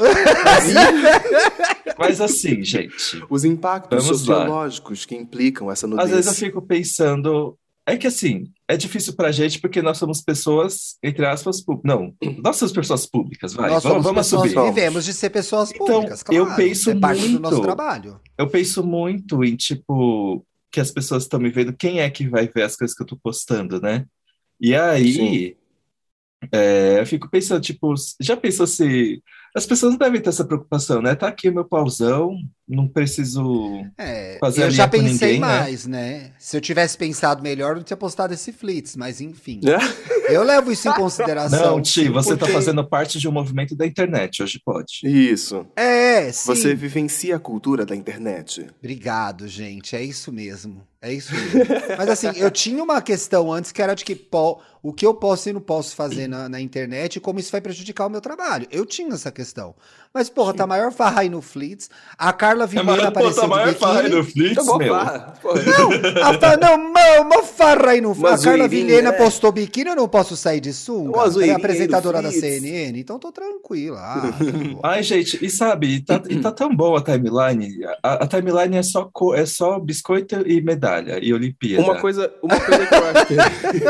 Mas assim, gente. Os impactos Vamos lá. sociológicos que implicam essa nudez. Às vezes eu fico pensando. É que assim, é difícil pra gente porque nós somos pessoas, entre aspas, não, nós somos pessoas públicas, vai. Nós somos vamos pessoas, subir. vivemos de ser pessoas Então, públicas, claro. eu penso é parte do muito. nosso trabalho. Eu penso muito em, tipo, que as pessoas estão me vendo, quem é que vai ver as coisas que eu tô postando, né? E aí, eu fico pensando, tipo, já pensou se... As pessoas não devem ter essa preocupação, né? Tá aqui o meu pauzão, não preciso fazer Eu já alinhar com pensei ninguém, mais, né? Se eu tivesse pensado melhor, eu não tinha postado esse Flits, mas enfim. É? Eu levo isso em consideração. Não, Ti, você tá porque- fazendo parte de um movimento da internet, hoje pode. Isso. Sim. Você vivencia a cultura da internet. Obrigado, gente. É isso mesmo. É isso mesmo. Mas assim, eu tinha uma questão antes que era de que o que eu posso e não posso fazer na internet e como isso vai prejudicar o meu trabalho. Eu tinha essa questão. Mas, porra, tá maior farra aí no Flits. A Carla Vilhena apareceu de biquíni. Flix, Tá bom, pá. Porra. Uma farra aí no Uma A Carla zoeirinha, Vilhena né? postou biquini, eu não posso sair de sunga. Uma Ela é zoeirinha apresentadora aí da no Flits. CNN, então tô tranquila. Ai, gente, e sabe, tá tão bom a timeline. A timeline é só biscoito e medalha e Olimpíada. Uma coisa que eu acho que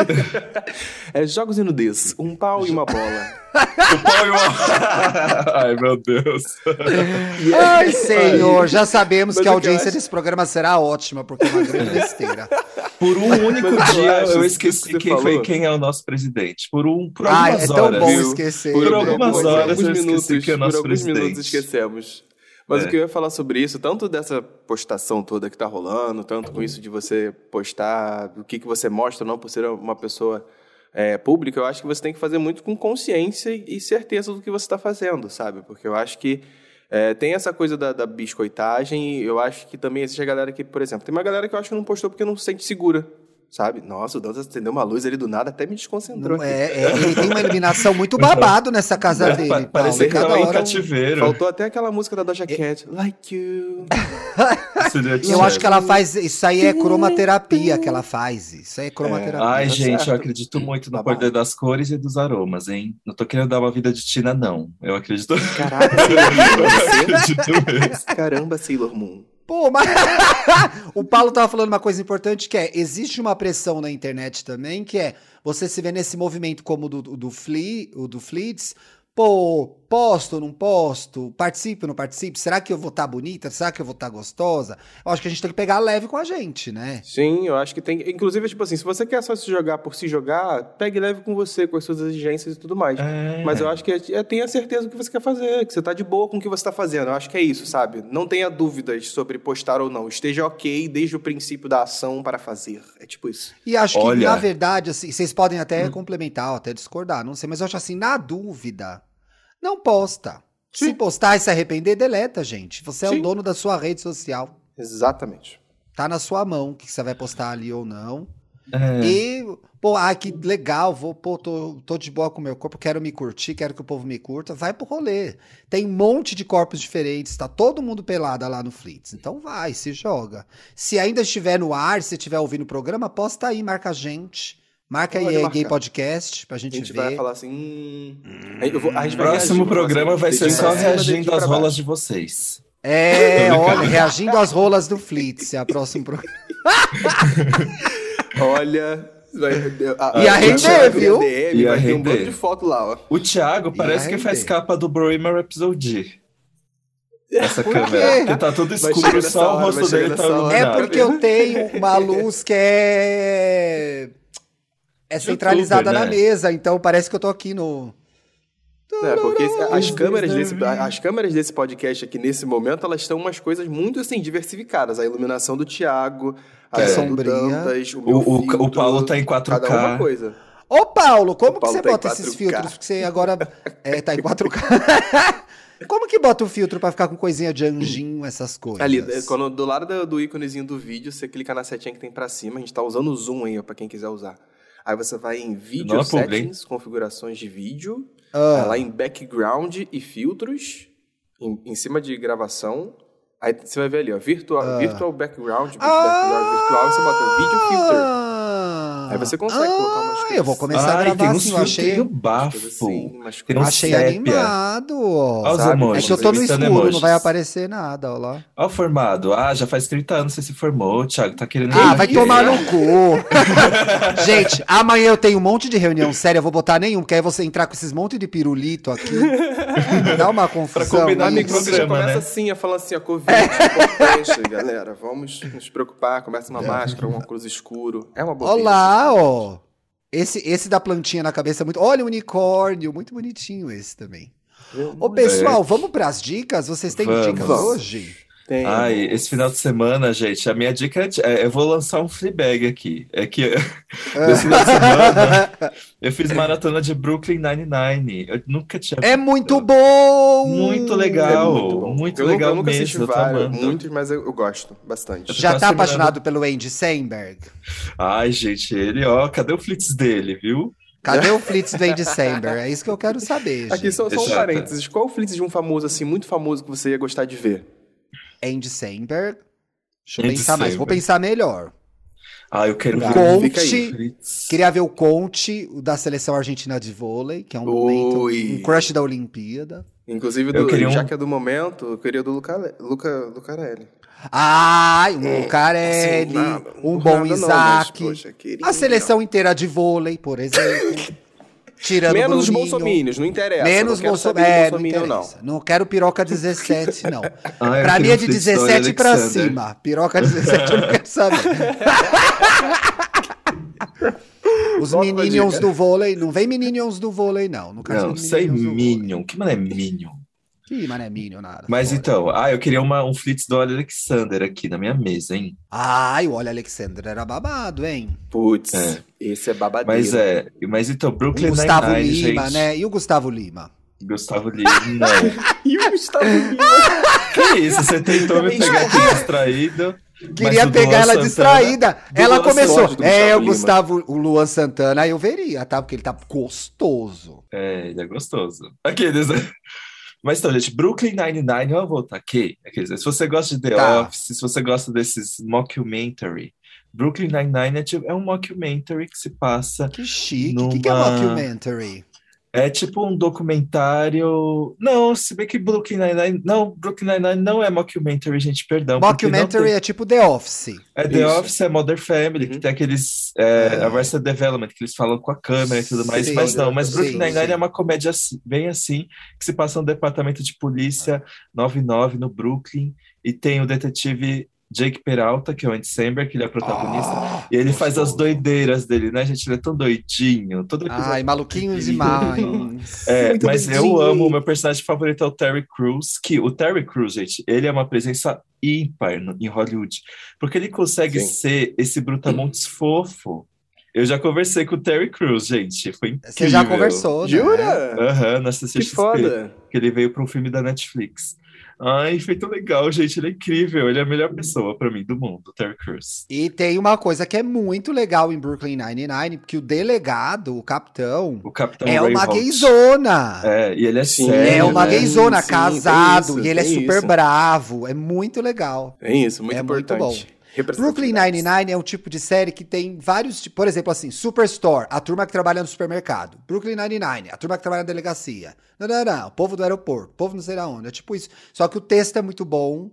é jogos e nudez. Um pau e uma bola. O pau e uma... Ai, meu Deus. Ai, senhor, já sabemos Mas que a o que eu audiência acho- desse programa será ótima, porque é uma grande besteira. Por um único Mas eu dia, acho eu que esqueci você quem falou. quem é o nosso presidente. Por Ai, algumas é tão horas. bom viu? esquecer. Por algumas horas eu alguns esqueci que é o nosso por alguns minutos presidente. esquecemos. Mas o que eu ia falar sobre isso, tanto dessa postação toda que tá rolando, tanto com isso de você postar, o que você mostra ou não por ser uma pessoa pública, eu acho que você tem que fazer muito com consciência e certeza do que você está fazendo, sabe? Porque eu acho que tem essa coisa da biscoitagem e eu acho que também existe a galera que, por exemplo, tem uma galera que eu acho que não postou porque não se sente segura. Sabe? Nossa, o Dantas acendeu uma luz ali do nada, até me desconcentrou. Ele tem uma iluminação muito babado nessa casa dele, Paulo. Parece que Cada tava em hora cativeiro. Faltou até aquela música da Doja Cat, Like You. Eu acho que ela faz. Isso aí é cromaterapia que ela faz. Isso aí é cromaterapia. Ai, Tá gente, certo. eu acredito muito no Babado. poder das cores e dos aromas, hein? Não tô querendo dar uma vida de Tina, não. Eu acredito. Caraca, Sailor Moon, Eu você? acredito mesmo. Caramba, Sailor Moon. Pô, mas o Paulo tava falando uma coisa importante que existe uma pressão na internet também, que é você se vê nesse movimento como o do Flits, pô, posto, não posto, participo, não participo, será que eu vou estar bonita, será que eu vou estar gostosa? Eu acho que a gente tem que pegar leve com a gente, né? Sim, eu acho que tem. Inclusive, tipo assim, se você quer só se jogar por se jogar, pegue leve com você, com as suas exigências e tudo mais. Mas eu acho que tenha certeza do que você quer fazer, que você tá de boa com o que você tá fazendo. Eu acho que é isso, sabe? Não tenha dúvidas sobre postar ou não. Esteja ok desde o princípio da ação para fazer. É tipo isso. E acho que, Olha. na verdade, assim, vocês podem até complementar ou até discordar, não sei, mas eu acho assim, na dúvida, não posta. Se Sim. postar e se arrepender, deleta, gente. Você é o Sim. dono da sua rede social. Exatamente. Tá na sua mão o que você vai postar ali ou não. É. E, pô, que legal, tô de boa com o meu corpo, quero me curtir, quero que o povo me curta. Vai pro rolê. Tem um monte de corpos diferentes, tá todo mundo pelada lá no Flits. Então vai, se joga. Se ainda estiver no ar, se estiver ouvindo o programa, posta aí, marca a gente. Marca Pode aí marcar. Gay Podcast pra A gente gente ver. vai falar assim. A gente O vai próximo reagir, programa vai ser dedinho só pra cima, reagindo dedinho às pra rolas baixo. de vocês. Olha, reagindo às rolas do Flits. É a próxima programa. Olha. Ia render, viu? DM, Ia vai ter um render. bando de foto lá, ó. O Thiago parece que render. faz capa do Broimer Episode. essa Por câmera. quê? Porque tá tudo Vai escuro, chegar nessa só o hora, rosto vai chegar dele tá nessa hora. iluminado. É porque eu tenho uma luz que é centralizada YouTuber, na né? mesa, então parece que eu tô aqui no... Porque as câmeras desse podcast aqui, nesse momento, elas estão umas coisas muito, assim, diversificadas. A iluminação do Thiago, Que a é do sombria. Dantas, o meu O filtro, Paulo tá em 4K. cada uma coisa. Ô, Paulo, como O que Paulo você tá em bota esses 4K. filtros? Porque você agora tá em 4K. Como que bota o filtro pra ficar com coisinha de anjinho, essas coisas? Ali, quando, do lado do íconezinho do vídeo, você clica na setinha que tem pra cima. A gente tá usando o zoom aí, ó, pra quem quiser usar. Aí você vai em Video Não é publi, hein? Settings, configurações de vídeo. Ah. Aí lá em Background e Filtros, em cima de gravação. Aí você vai ver ali, ó, Virtual Background, background virtual, você bota Video Filter. Aí você consegue colocar umas coisas. Eu vou começar a Ai, gravar tem uns assim, eu achei... filtrinhos bafo. Assim, umas Tem coisas. uns Achei sépia. animado. Olha os Sabe? emojis. É que eu tô no imitando escuro, emojis. não vai aparecer nada, ó lá. Ó o formado. Ah, já faz 30 anos que você se formou, Thiago. Tá querendo... Ah, vai dinheiro. tomar no cu. Gente, amanhã eu tenho um monte de reunião séria, eu vou botar nenhum, porque aí você entrar com esses monte de pirulito aqui. Dá uma confusão. combinar isso. Amigo, você já programa, começa né? assim, falando assim, a Covid é importante, galera. Vamos nos preocupar, começa uma máscara, um óculos escuro. É uma boa. Olá, ó. Esse da plantinha na cabeça é muito... Olha o unicórnio, muito bonitinho esse também. Ô, pessoal, vamos pras dicas? Vocês têm Vamos. dicas hoje? Tem. Ai, esse final de semana, gente, a minha dica eu vou lançar um Fleabag aqui. É que esse final de semana eu fiz maratona de Brooklyn Nine-Nine. Eu nunca tinha É muito bom! Muito legal, bom. muito Eu legal nunca assisti mesmo, eu tô vários, amando. muitos, mas eu gosto bastante. Já Tá tá terminando. apaixonado pelo Andy Samberg? Ai, gente, ele, ó, cadê o flits dele, viu? Cadê o Flitz do Andy Samberg? É isso que eu quero saber, gente. Aqui só um Exato. parênteses. Qual o flits de um famoso, assim, muito famoso que você ia gostar de ver? Andy Samberg. Deixa eu Andy pensar mais. Vou Samberg. pensar melhor. Ah, eu quero ver Conte. Fica aí. Flits. Queria ver o Conte, o da seleção argentina de vôlei, que é um momento, um crush da Olimpíada. Inclusive, Eu queria já um- que é do momento, eu queria do Lucarelli. Ai, um Lucarelli, Assim, nada, um por bom nada não, Isaac. mas, poxa, queria. A seleção inteira de vôlei, por exemplo. Tirando Menos os Bruninho. bolsominions, não interessa. Menos não quero saber Bolsonaro. do bolsominion, não interessa. Não quero piroca 17, não. Ah, eu Pra mim queria é um de flits do 17 pra Alexander. cima. Piroca 17 eu não quero saber. Os Volta pra Minions dica. do vôlei. Não vem Minions do vôlei, não. No caso Não, de sei Minions do vôlei. Minion. Que mano é Minion? Que mané Minion, nada. Mas fora. então, eu queria um flits do Alexander aqui na minha mesa, hein? Ai, olha, Alexander era babado, hein? Putz, É. esse é babadeiro. Mas então, O Brooklyn Gustavo Nine-Nine, Lima, gente. né? E o Gustavo Lima? Gustavo Lima, não. E o Gustavo Lima? Que isso, você tentou me pegar aqui distraído. Queria mas o pegar Luan ela Santana- distraída. do Ela Luan começou. Santana, do É, o Gustavo Gustavo, o Luan Santana, aí eu veria, tá? Porque ele tá gostoso. É, ele é gostoso. Aqueles, né? Mas então, gente, Brooklyn Nine-Nine, eu vou voltar aqui. Aqueles, se você gosta de The Tá. Office, se você gosta desses mockumentary, Brooklyn Nine-Nine é um mockumentary que se passa. Que chique. O que é Numa- mockumentary? É tipo um documentário. Não, se bem que Brooklyn Nine-Nine. Não, Brooklyn Nine-Nine não é mockumentary, gente, perdão. porque não Mockumentary tem- é tipo The Office. É The Isso. Office, é Modern Family, que Uhum. tem aqueles Arrested Development, que eles falam com a câmera e tudo mais, Sim, mas não, mas Brooklyn sim, Nine-Nine sim. é uma comédia bem assim, que se passa no departamento de polícia 99 no Brooklyn, e tem o detetive Jake Peralta, que é o Andy Samberg, que ele é o protagonista, e ele faz as gostoso. doideiras dele, né, gente? Ele é tão doidinho, todo episódio. Ai, maluquinho demais. É, Muito mas eu doidinho. amo, o meu personagem favorito é o Terry Crews, que o Terry Crews, gente, ele é uma presença ímpar em Hollywood, porque ele consegue Sim. ser esse brutamontes fofo. Eu já conversei com o Terry Crews, gente, foi incrível. Você já conversou, né? Jura? Aham, na Que CCXP, foda. que ele veio para um filme da Netflix. Ai, foi tão legal, gente, ele é incrível, ele é a melhor pessoa pra mim do mundo, o Terry Crews. E tem uma coisa que é muito legal em Brooklyn Nine-Nine, porque o delegado, o capitão, O Capitão é uma Rayholt. gayzona. É, e ele é Sim, sério, É uma né? gayzona, Sim, casado, tem isso, e ele é tem super isso. bravo. É muito legal. É isso, muito É muito importante. bom. Brooklyn Nine-Nine é um tipo de série que tem vários, por exemplo, assim, Superstore, a turma que trabalha no supermercado. Brooklyn Nine-Nine, a turma que trabalha na delegacia. Não, o povo do aeroporto, o povo não sei lá onde, é tipo isso. Só que o texto é muito bom,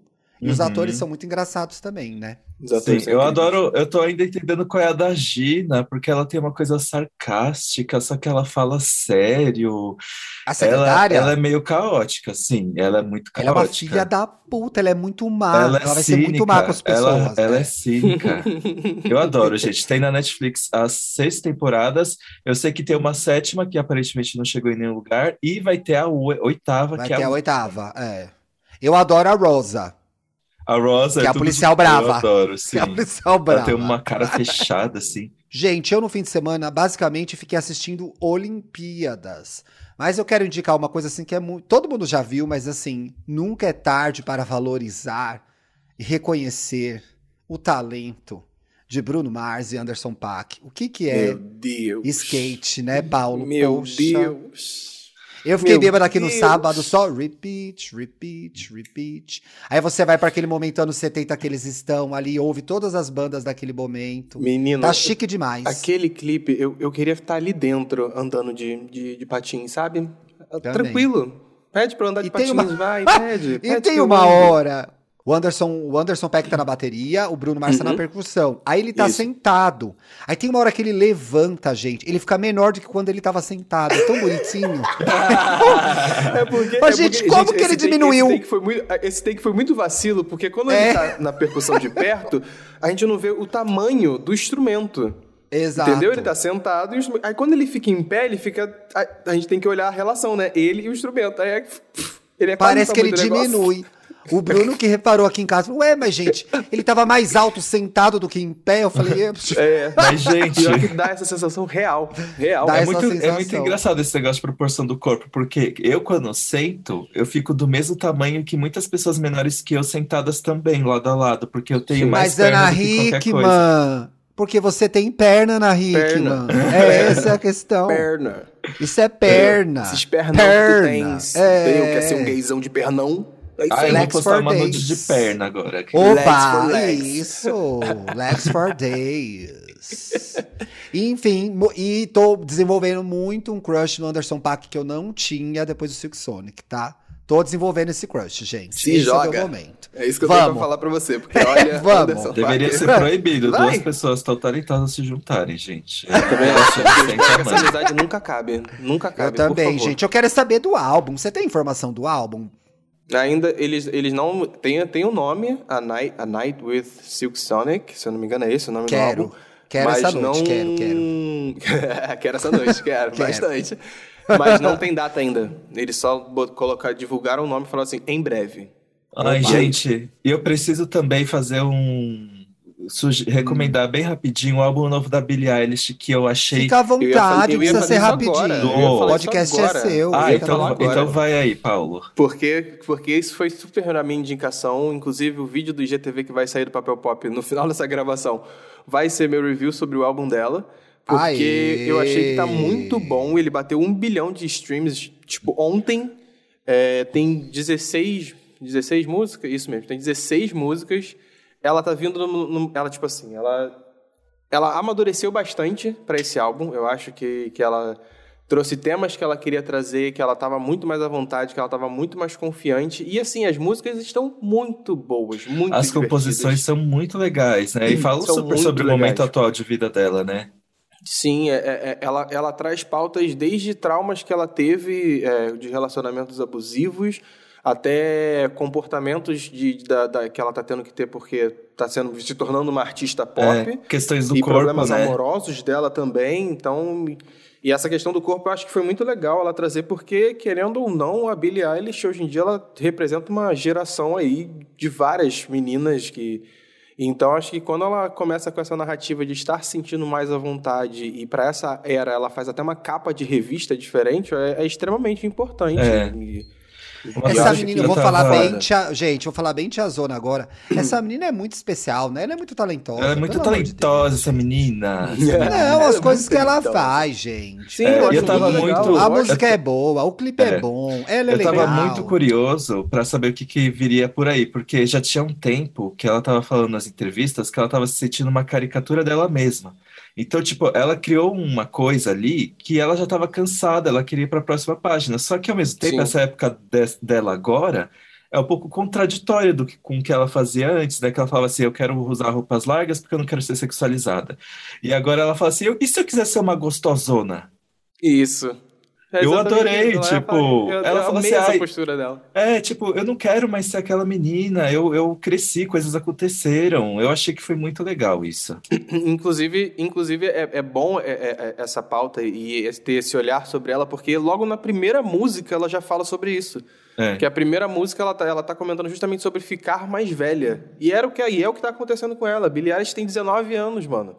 E os atores Uhum. são muito engraçados também, né? Os Sim, atores são eu incríveis. adoro. Eu tô ainda entendendo qual é a da Gina, porque ela tem uma coisa sarcástica, só que ela fala sério. A Ela é secretária, meio caótica, sim, ela é muito ela é uma filha caótica. da puta, ela é muito má. Ela é Ela vai ser muito má com cínica, as pessoas. ela é cínica. Eu adoro, gente. Tem na Netflix as 6 temporadas. Eu sei que tem uma sétima que aparentemente não chegou em nenhum lugar. E vai ter a oitava, Vai que é ter a a última. oitava, é. Eu adoro a Rosa, A Rosa que é é a tudo de policial bom. Eu brava. adoro, Que é a sim. policial Ela tem brava. uma cara fechada, assim. Gente, eu no fim de semana basicamente fiquei assistindo Olimpíadas. Mas eu quero indicar uma coisa assim que é muito. Todo mundo já viu, mas assim, nunca é tarde para valorizar e reconhecer o talento de Bruno Mars e Anderson .Paak. O que Meu é Deus. skate, né, Paulo? Meu Poxa. Deus. Eu fiquei Meu bêbado aqui no Deus. sábado, só repeat, repeat, repeat. Aí você vai para aquele momento anos 70 que eles estão ali, ouve todas as bandas daquele momento. Menino, Tá chique demais. aquele clipe, eu queria estar ali dentro, andando de patins, sabe? Tranquilo. Pede pra eu andar de E tem patins, uma- vai, pede. E pede tem que eu uma ando. hora. O Anderson Peck tá na bateria, o Bruno Mars tá na Uhum. percussão. Aí ele tá Isso. sentado. Aí tem uma hora que ele levanta, gente. Ele fica menor do que quando ele tava sentado. É tão bonitinho. É porque, Mas, gente, como que ele esse diminuiu? Esse take foi muito vacilo, porque quando É. ele tá na percussão de perto, a gente não vê o tamanho do instrumento. Exato. Entendeu? Ele tá sentado e aí quando ele fica em pé, ele fica. A gente tem que olhar a relação, né? Ele e o instrumento. Aí ele é quase Parece o que ele tamanho do negócio. diminui. O Bruno que reparou aqui em casa, falou, ué, mas gente, ele tava mais alto sentado do que em pé. Eu falei, É, Mas, gente, pior que dá essa sensação real. Real. Dá é essa muito, é muito sensação. engraçado esse negócio de proporção do corpo, porque eu, quando sento, eu fico do mesmo tamanho que muitas pessoas menores que eu sentadas também, lado a lado, porque eu tenho Sim. mais mas Ana perna do que qualquer coisa. Hickman, porque você tem perna, Ana Hickman. Essa é a questão. Perna. Isso é perna. Esses pernão que tu tens. É. Eu quer ser um gaysão de pernão. É isso Ah, aí. eu vou Legs postar for uma nude days. de perna agora. Legs Opa, for legs. isso. Legs for days. Enfim, e tô desenvolvendo muito um crush no Anderson .Paak que eu não tinha depois do Silk Sonic, tá? Tô desenvolvendo esse crush, gente. Se Esse é o joga. meu momento. É isso que eu tenho pra Vamos. falar pra você. Porque olha, Vamos. Anderson Deveria Paak- ser proibido Vai. duas pessoas tão talentosas se juntarem, gente. Também Eu acho acho sem que essa tamanho. amizade nunca cabe. Nunca cabe. Eu também, por favor. gente. Eu quero saber do álbum. Você tem informação do álbum? Ainda, eles não... Tem o nome, A Night with Silk Sonic, se eu não me engano é esse o nome do Quero. álbum. Quero Mas essa noite, não... quero. Quero essa noite, quero. Quero. Bastante. Mas não tem data ainda. Eles só divulgaram o nome e falaram assim, em breve. Ai, Opa. gente, eu preciso também fazer recomendar bem rapidinho o álbum novo da Billie Eilish, que eu achei. Fica à vontade, eu ia precisa fazer ser isso rapidinho. agora, eu ia O falar podcast isso é agora. seu. Ah, ia falar agora. então vai aí, Paulo. Porque isso foi super na minha indicação. Inclusive, o vídeo do IGTV que vai sair do Papel Pop no final dessa gravação vai ser meu review sobre o álbum dela. Porque Aê! eu achei que tá muito bom. Ele bateu 1 bilhão de streams, tipo, ontem. Tem 16 músicas, isso mesmo, tem 16 músicas. Ela tá vindo ela, tipo assim, ela amadureceu bastante pra esse álbum. Eu acho que ela trouxe temas que ela queria trazer, que ela tava muito mais à vontade, que ela tava muito mais confiante. E assim, as músicas estão muito boas, muito As divertidas. composições são muito legais, né? E falam São super muito sobre o legais. momento atual de vida dela, né? Sim, ela traz pautas desde traumas que ela teve de relacionamentos abusivos até comportamentos que ela tá tendo que ter porque tá se tornando uma artista pop. Questões do E corpo, problemas né? amorosos dela também, então... E essa questão do corpo eu acho que foi muito legal ela trazer, porque, querendo ou não, a Billie Eilish, hoje em dia, ela representa uma geração aí de várias meninas que... Então, acho que quando ela começa com essa narrativa de estar se sentindo mais à vontade e para essa era ela faz até uma capa de revista diferente, é extremamente importante. Essa acho menina, que eu vou tá falar foda. bem, gente, eu vou falar bem tiazona agora. Essa menina é muito especial, né? Ela é muito talentosa. Ela é muito pelo amor de talentosa, essa menina. Deus. Não, Ela as é coisas muito que ela talentosa. faz, gente. Sim, eu acho tava muito legal. muito- A música é boa, o clipe é É. bom, ela é Eu legal. tava muito curioso pra saber o que viria por aí, porque já tinha um tempo que ela tava falando nas entrevistas que ela tava se sentindo uma caricatura dela mesma. Então, tipo, ela criou uma coisa ali que ela já tava cansada, ela queria ir pra próxima página. Só que ao mesmo tempo, Sim. essa época dela agora, é um pouco contraditório com o que ela fazia antes, né? Que ela falava assim, eu quero usar roupas largas porque eu não quero ser sexualizada. E agora ela fala assim, e se eu quiser ser uma gostosona? Isso. É Eu exatamente isso. adorei, tipo, Eu ela falou amei assim, essa ai, postura dela. tipo, eu não quero mais ser aquela menina, eu cresci, coisas aconteceram. Eu achei que foi muito legal isso. Inclusive é bom essa pauta e ter esse olhar sobre ela, porque logo na primeira música ela já fala sobre isso. É. Que a primeira música ela tá comentando justamente sobre ficar mais velha. E é o que tá acontecendo com ela. Billie Eilish tem 19 anos, mano.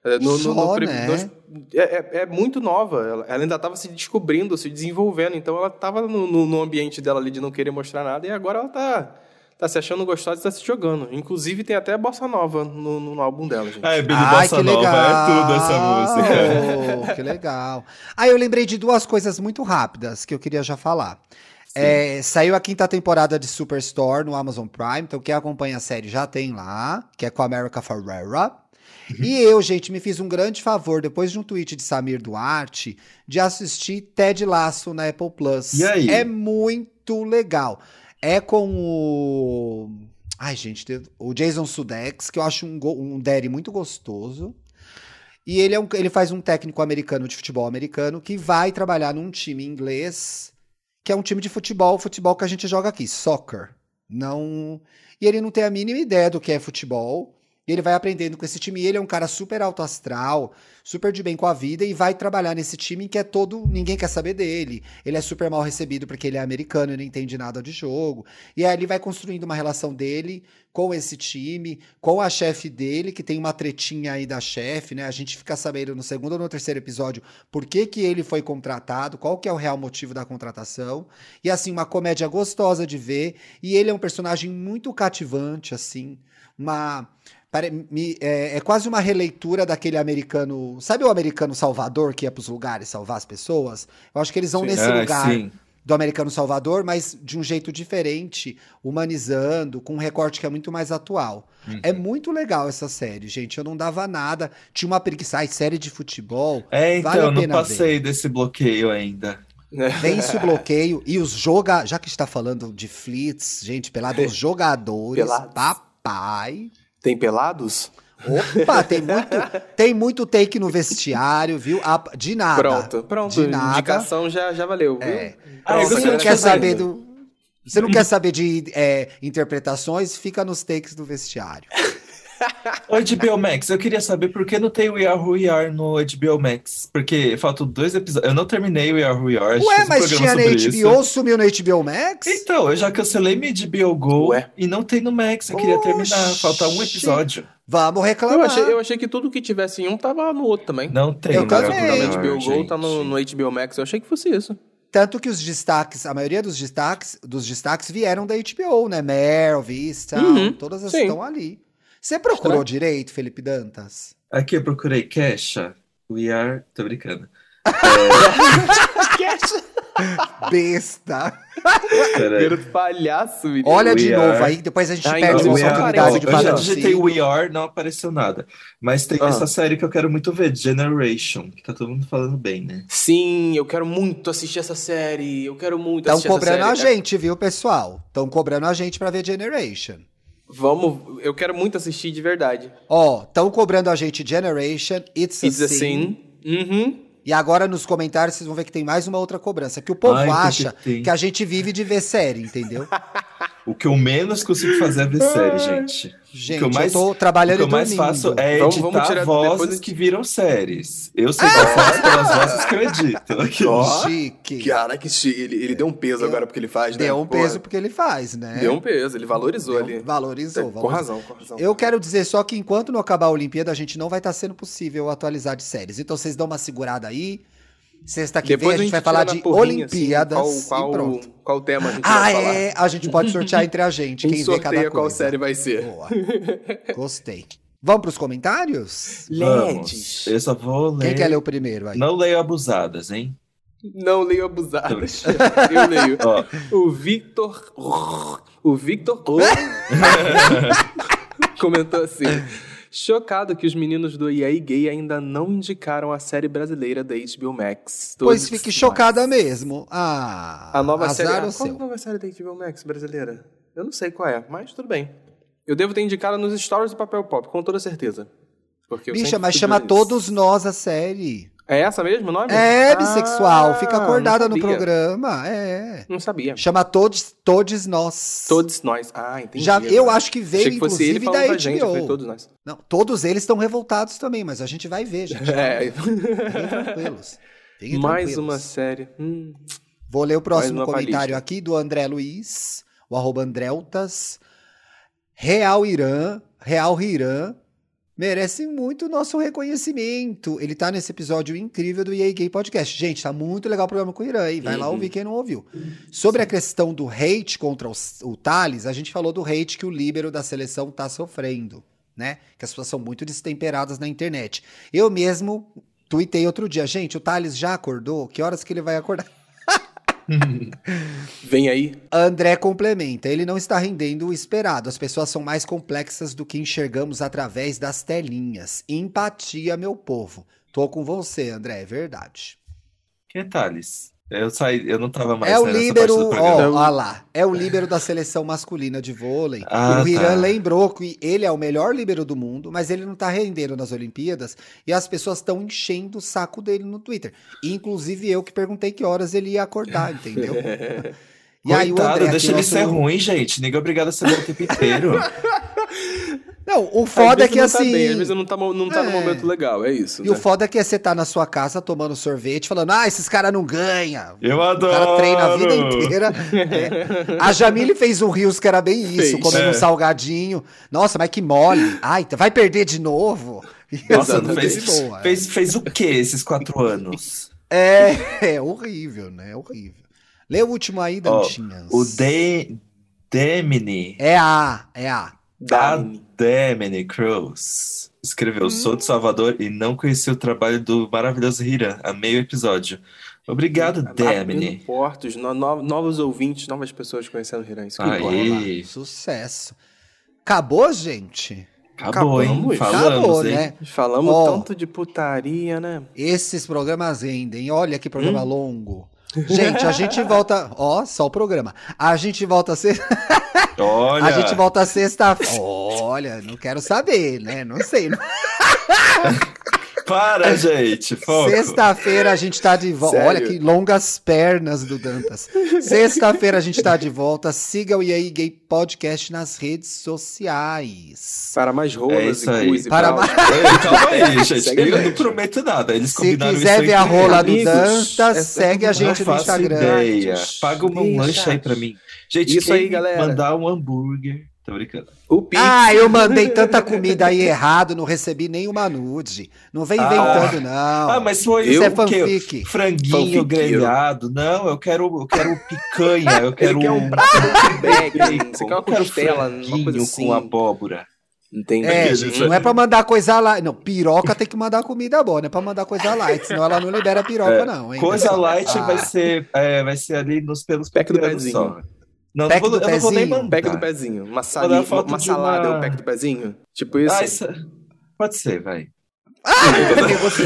Né? É muito nova. Ela ainda estava se descobrindo, se desenvolvendo. Então ela estava no ambiente dela ali de não querer mostrar nada. E agora ela tá se achando gostosa e tá se jogando. Inclusive tem até bossa nova no álbum dela, gente. Billie Bossa que Nova, legal. é tudo essa música. Que legal. Eu lembrei de duas coisas muito rápidas que eu queria já falar. Saiu a 5ª temporada de Superstore no Amazon Prime, então quem acompanha a série já tem lá, que é com a America Ferrera. E eu, gente, me fiz um grande favor, depois de um tweet de Samir Duarte, de assistir Ted Lasso na Apple Plus. E aí? É muito legal. É com o... Ai, gente, o Jason Sudeikis, que eu acho um daddy muito gostoso. E ele faz um técnico americano de futebol americano que vai trabalhar num time inglês, que é um time de futebol que a gente joga aqui, soccer. Não... E ele não tem a mínima ideia do que é futebol. E ele vai aprendendo com esse time. E ele é um cara super alto astral, super de bem com a vida, e vai trabalhar nesse time que ninguém quer saber dele. Ele é super mal recebido porque ele é americano e não entende nada de jogo. E aí ele vai construindo uma relação dele com esse time, com a chefe dele, que tem uma tretinha aí da chefe, né? A gente fica sabendo no 2º ou no 3º episódio por que ele foi contratado, qual que é o real motivo da contratação. E assim, uma comédia gostosa de ver. E ele é um personagem muito cativante, assim, é quase uma releitura daquele americano. Sabe o americano Salvador que ia pros lugares salvar as pessoas? Eu acho que eles vão nesse lugar do americano Salvador, mas de um jeito diferente, humanizando, com um recorte que é muito mais atual. É muito legal essa série, gente. Eu não dava nada. Tinha uma preguiça. Série de futebol. Então, vale a não pena passei ver. desse bloqueio ainda. Vence o bloqueio. E já que está falando de flits, gente, os jogadores, Pelados. papai. Tem pelados? Opa, tem muito take no vestiário, viu? De nada. Pronto. De nada. Indicação já valeu, viu? Você não quer saber Você não quer saber de interpretações? Fica nos takes do vestiário. O HBO Max, eu queria saber por que não tem We Are Who We Are no HBO Max. Porque faltam 2 episódios. Eu não terminei We Are Who We Are. Ué, mas tinha na HBO, sumiu no HBO Max? Então, eu já cancelei minha HBO Go. Ué? E não tem no Max. Eu queria terminar. Falta um episódio. Vamos reclamar. Eu achei que tudo que tivesse em um tava no outro também. Não tem. Eu também. Tá no HBO Go, gente. tá no HBO Max. Eu achei que fosse isso. Tanto que os destaques, a maioria dos destaques vieram da HBO, né? Meryl, Vista, todas as estão ali. Você procurou direito, Felipe Dantas? Aqui eu procurei Kesha. We Are... Tô brincando. Besta. Peraí. Garoto palhaço, menino. Olha de We novo Are. aí, depois a gente Ah, perde então, a We Are. oportunidade de Eu já fazer digitei We Are, não apareceu nada. Mas tem essa série que eu quero muito ver, Generation, que tá todo mundo falando bem, né? Sim, eu quero muito assistir essa série. Eu quero muito Estão assistir essa série. cobrando a gente, viu, pessoal? Estão cobrando a gente pra ver Generation. Eu quero muito assistir de verdade. Estão cobrando a gente Generation, It's a Sin. Uhum. E agora nos comentários vocês vão ver que tem mais uma outra cobrança. Que o povo acha que a gente vive de ver série, entendeu? O que eu menos consigo fazer é ver série, gente. Gente, o que eu mais, tô trabalhando o que eu mais dormindo. faço é Vamos editar tirar vozes que viram séries. Eu sei que eu faço pelas vozes que eu edito. Aqui. Chique. Cara, que chique. Ele deu um peso agora porque ele faz, né? Deu um peso porque ele faz, né? Deu um peso, ele valorizou ali. Valorizou. Com razão. Eu quero dizer só que enquanto não acabar a Olimpíada, a gente não vai estar sendo possível atualizar de séries. Então vocês dão uma segurada aí. Sexta que vem a gente vai falar de Olimpíadas assim, e pronto. Qual tema a gente vai falar? A gente pode sortear entre a gente, quem vê cada coisa. Qual série vai ser. Boa. Gostei. Vamos pros comentários? Vamos. Eu só vou ler. Quem quer ler o primeiro aí? Não leio abusadas, hein? Não leio abusadas. Eu leio. O Victor comentou assim: chocado que os meninos do EA Gay ainda não indicaram a série brasileira da HBO Max. Pois fique chocada mesmo. A nova azar série. o Qual seu. a nova série da HBO Max brasileira? Eu não sei qual é, mas tudo bem. Eu devo ter indicado nos stories do Papel Pop, com toda certeza. Porque eu Bicha, sempre mas fui chama nisso. Todos Nós a série. É essa mesmo o nome? É, bissexual. Fica acordada não no sabia. programa. É. Não sabia. Chama Todos Nós. Todos nós. Ah, entendi. Já, eu agora. acho que veio, Achei que fosse ele inclusive, falando da com a gente. Eu falei, HBO. todos nós. Não, todos eles estão revoltados também, mas a gente vai ver, gente. É. Fiquem tranquilos. Fiquem Mais tranquilos. uma série. Vou ler o próximo Mais uma comentário palista. aqui do André Luiz, o @Andreltas. Real Irã merece muito o nosso reconhecimento. Ele tá nesse episódio incrível do EA Gay Podcast. Gente, tá muito legal o programa com o Irã, hein? Vai lá ouvir quem não ouviu. Sobre a questão do hate contra o Thales, a gente falou do hate que o líbero da seleção tá sofrendo, né? Que as pessoas são muito destemperadas na internet. Eu mesmo tuitei outro dia. Gente, o Thales já acordou? Que horas que ele vai acordar? Vem aí. André complementa, ele não está rendendo o esperado. As pessoas são mais complexas do que enxergamos através das telinhas. Empatia, meu povo. Tô com você, André, é verdade. Que Thales? Eu não tava mais É o nessa líbero, parte do programa. ó lá, é o líbero da seleção masculina de vôlei. Ah, E o Irã tá. lembrou que ele é o melhor líbero do mundo, mas ele não tá rendendo nas Olimpíadas e as pessoas estão enchendo o saco dele no Twitter. Inclusive eu que perguntei que horas ele ia acordar, entendeu? E aí o Coitado, André, deixa aqui, ele nosso- ser ruim, gente. Ninguém é obrigado a ser bom o tempo inteiro. Não, o Às foda é vezes que não assim... Tá bem, às vezes não tá no É. momento legal, é isso. E o né? foda é que você tá na sua casa tomando sorvete, falando, esses caras não ganham. Eu O adoro! cara treina a vida inteira. É. A Jamile fez um Reels que era bem isso, Fez. comendo um salgadinho. Nossa, mas que mole. Ai, vai perder de novo? E eu Nossa, sou fez, de boa. fez o quê esses 4 anos? É horrível, né? É horrível. Lê o último aí, Ó, Dantinhas. o Demini, É a. Damini. Cruz, escreveu: Sou de Salvador e não conheci o trabalho do maravilhoso Hiram. Amei o episódio. Obrigado, Abrindo Demini. portos, novos ouvintes, novas pessoas conhecendo o Hiram. Isso que importa. Aí, Sucesso. Acabou, gente? acabou, hein? Acabamos. Falamos, Acabou, hein? né? Falamos Ó. tanto de putaria, né? Esses programas rendem. Olha que programa longo. Gente, a gente volta. Ó, só o programa. A gente volta Olha, A gente volta sexta. Olha, não quero saber, né? Não sei. para, gente. Foco. Sexta-feira a gente tá de volta. Sério? Olha que longas pernas do Dantas. Sexta-feira a gente tá de volta. Siga o EA Gay Podcast nas redes sociais. Para mais É rolas isso e aí. cus e Para pau. mais- Ei, calma aí, gente. Segue a Eu não gente. prometo nada. Eles Se combinaram quiser isso ver a entre rola do amigos. Dantas, É segue a tudo gente Não no faço Instagram. ideia. Paga um Deixa. lanche aí pra mim. Gente, Isso quem aí, galera. mandar um hambúrguer. Tô brincando. O Pix. Eu mandei tanta comida aí errado, não recebi nenhuma nude. Não vem inventando, não. Mas foi Isso o é quê? fanfic. Franguinho Fanfiqueiro. grelhado. Não, eu quero picanha. Eu quero Ele quer um prato de bacon. bacon. Você quer uma Eu quero costela, uma coisa franguinho assim. com abóbora. Entendi. gente. Não é pra mandar coisa light. Não, piroca tem que mandar comida boa, não é pra mandar coisa light, senão ela não libera piroca, não, hein? Coisa pessoal? light vai ser ali pelos Pack do pequenos pezinho. só. Não, Pack eu do não vou nem pezinho. mandar. Pack do pezinho. Uma, Vou dar foto uma de salada uma- é o pack do pezinho? Tipo isso? Pode ser, vai. Porque você-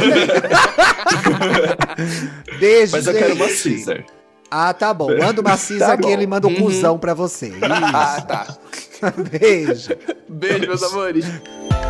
Beijo, Mas eu quero uma gente. Caesar. Ah, tá bom. Manda uma Caesar Tá que bom. ele manda um cuzão pra você. Ah, Isso. tá. Beijo. Beijo, meus amores.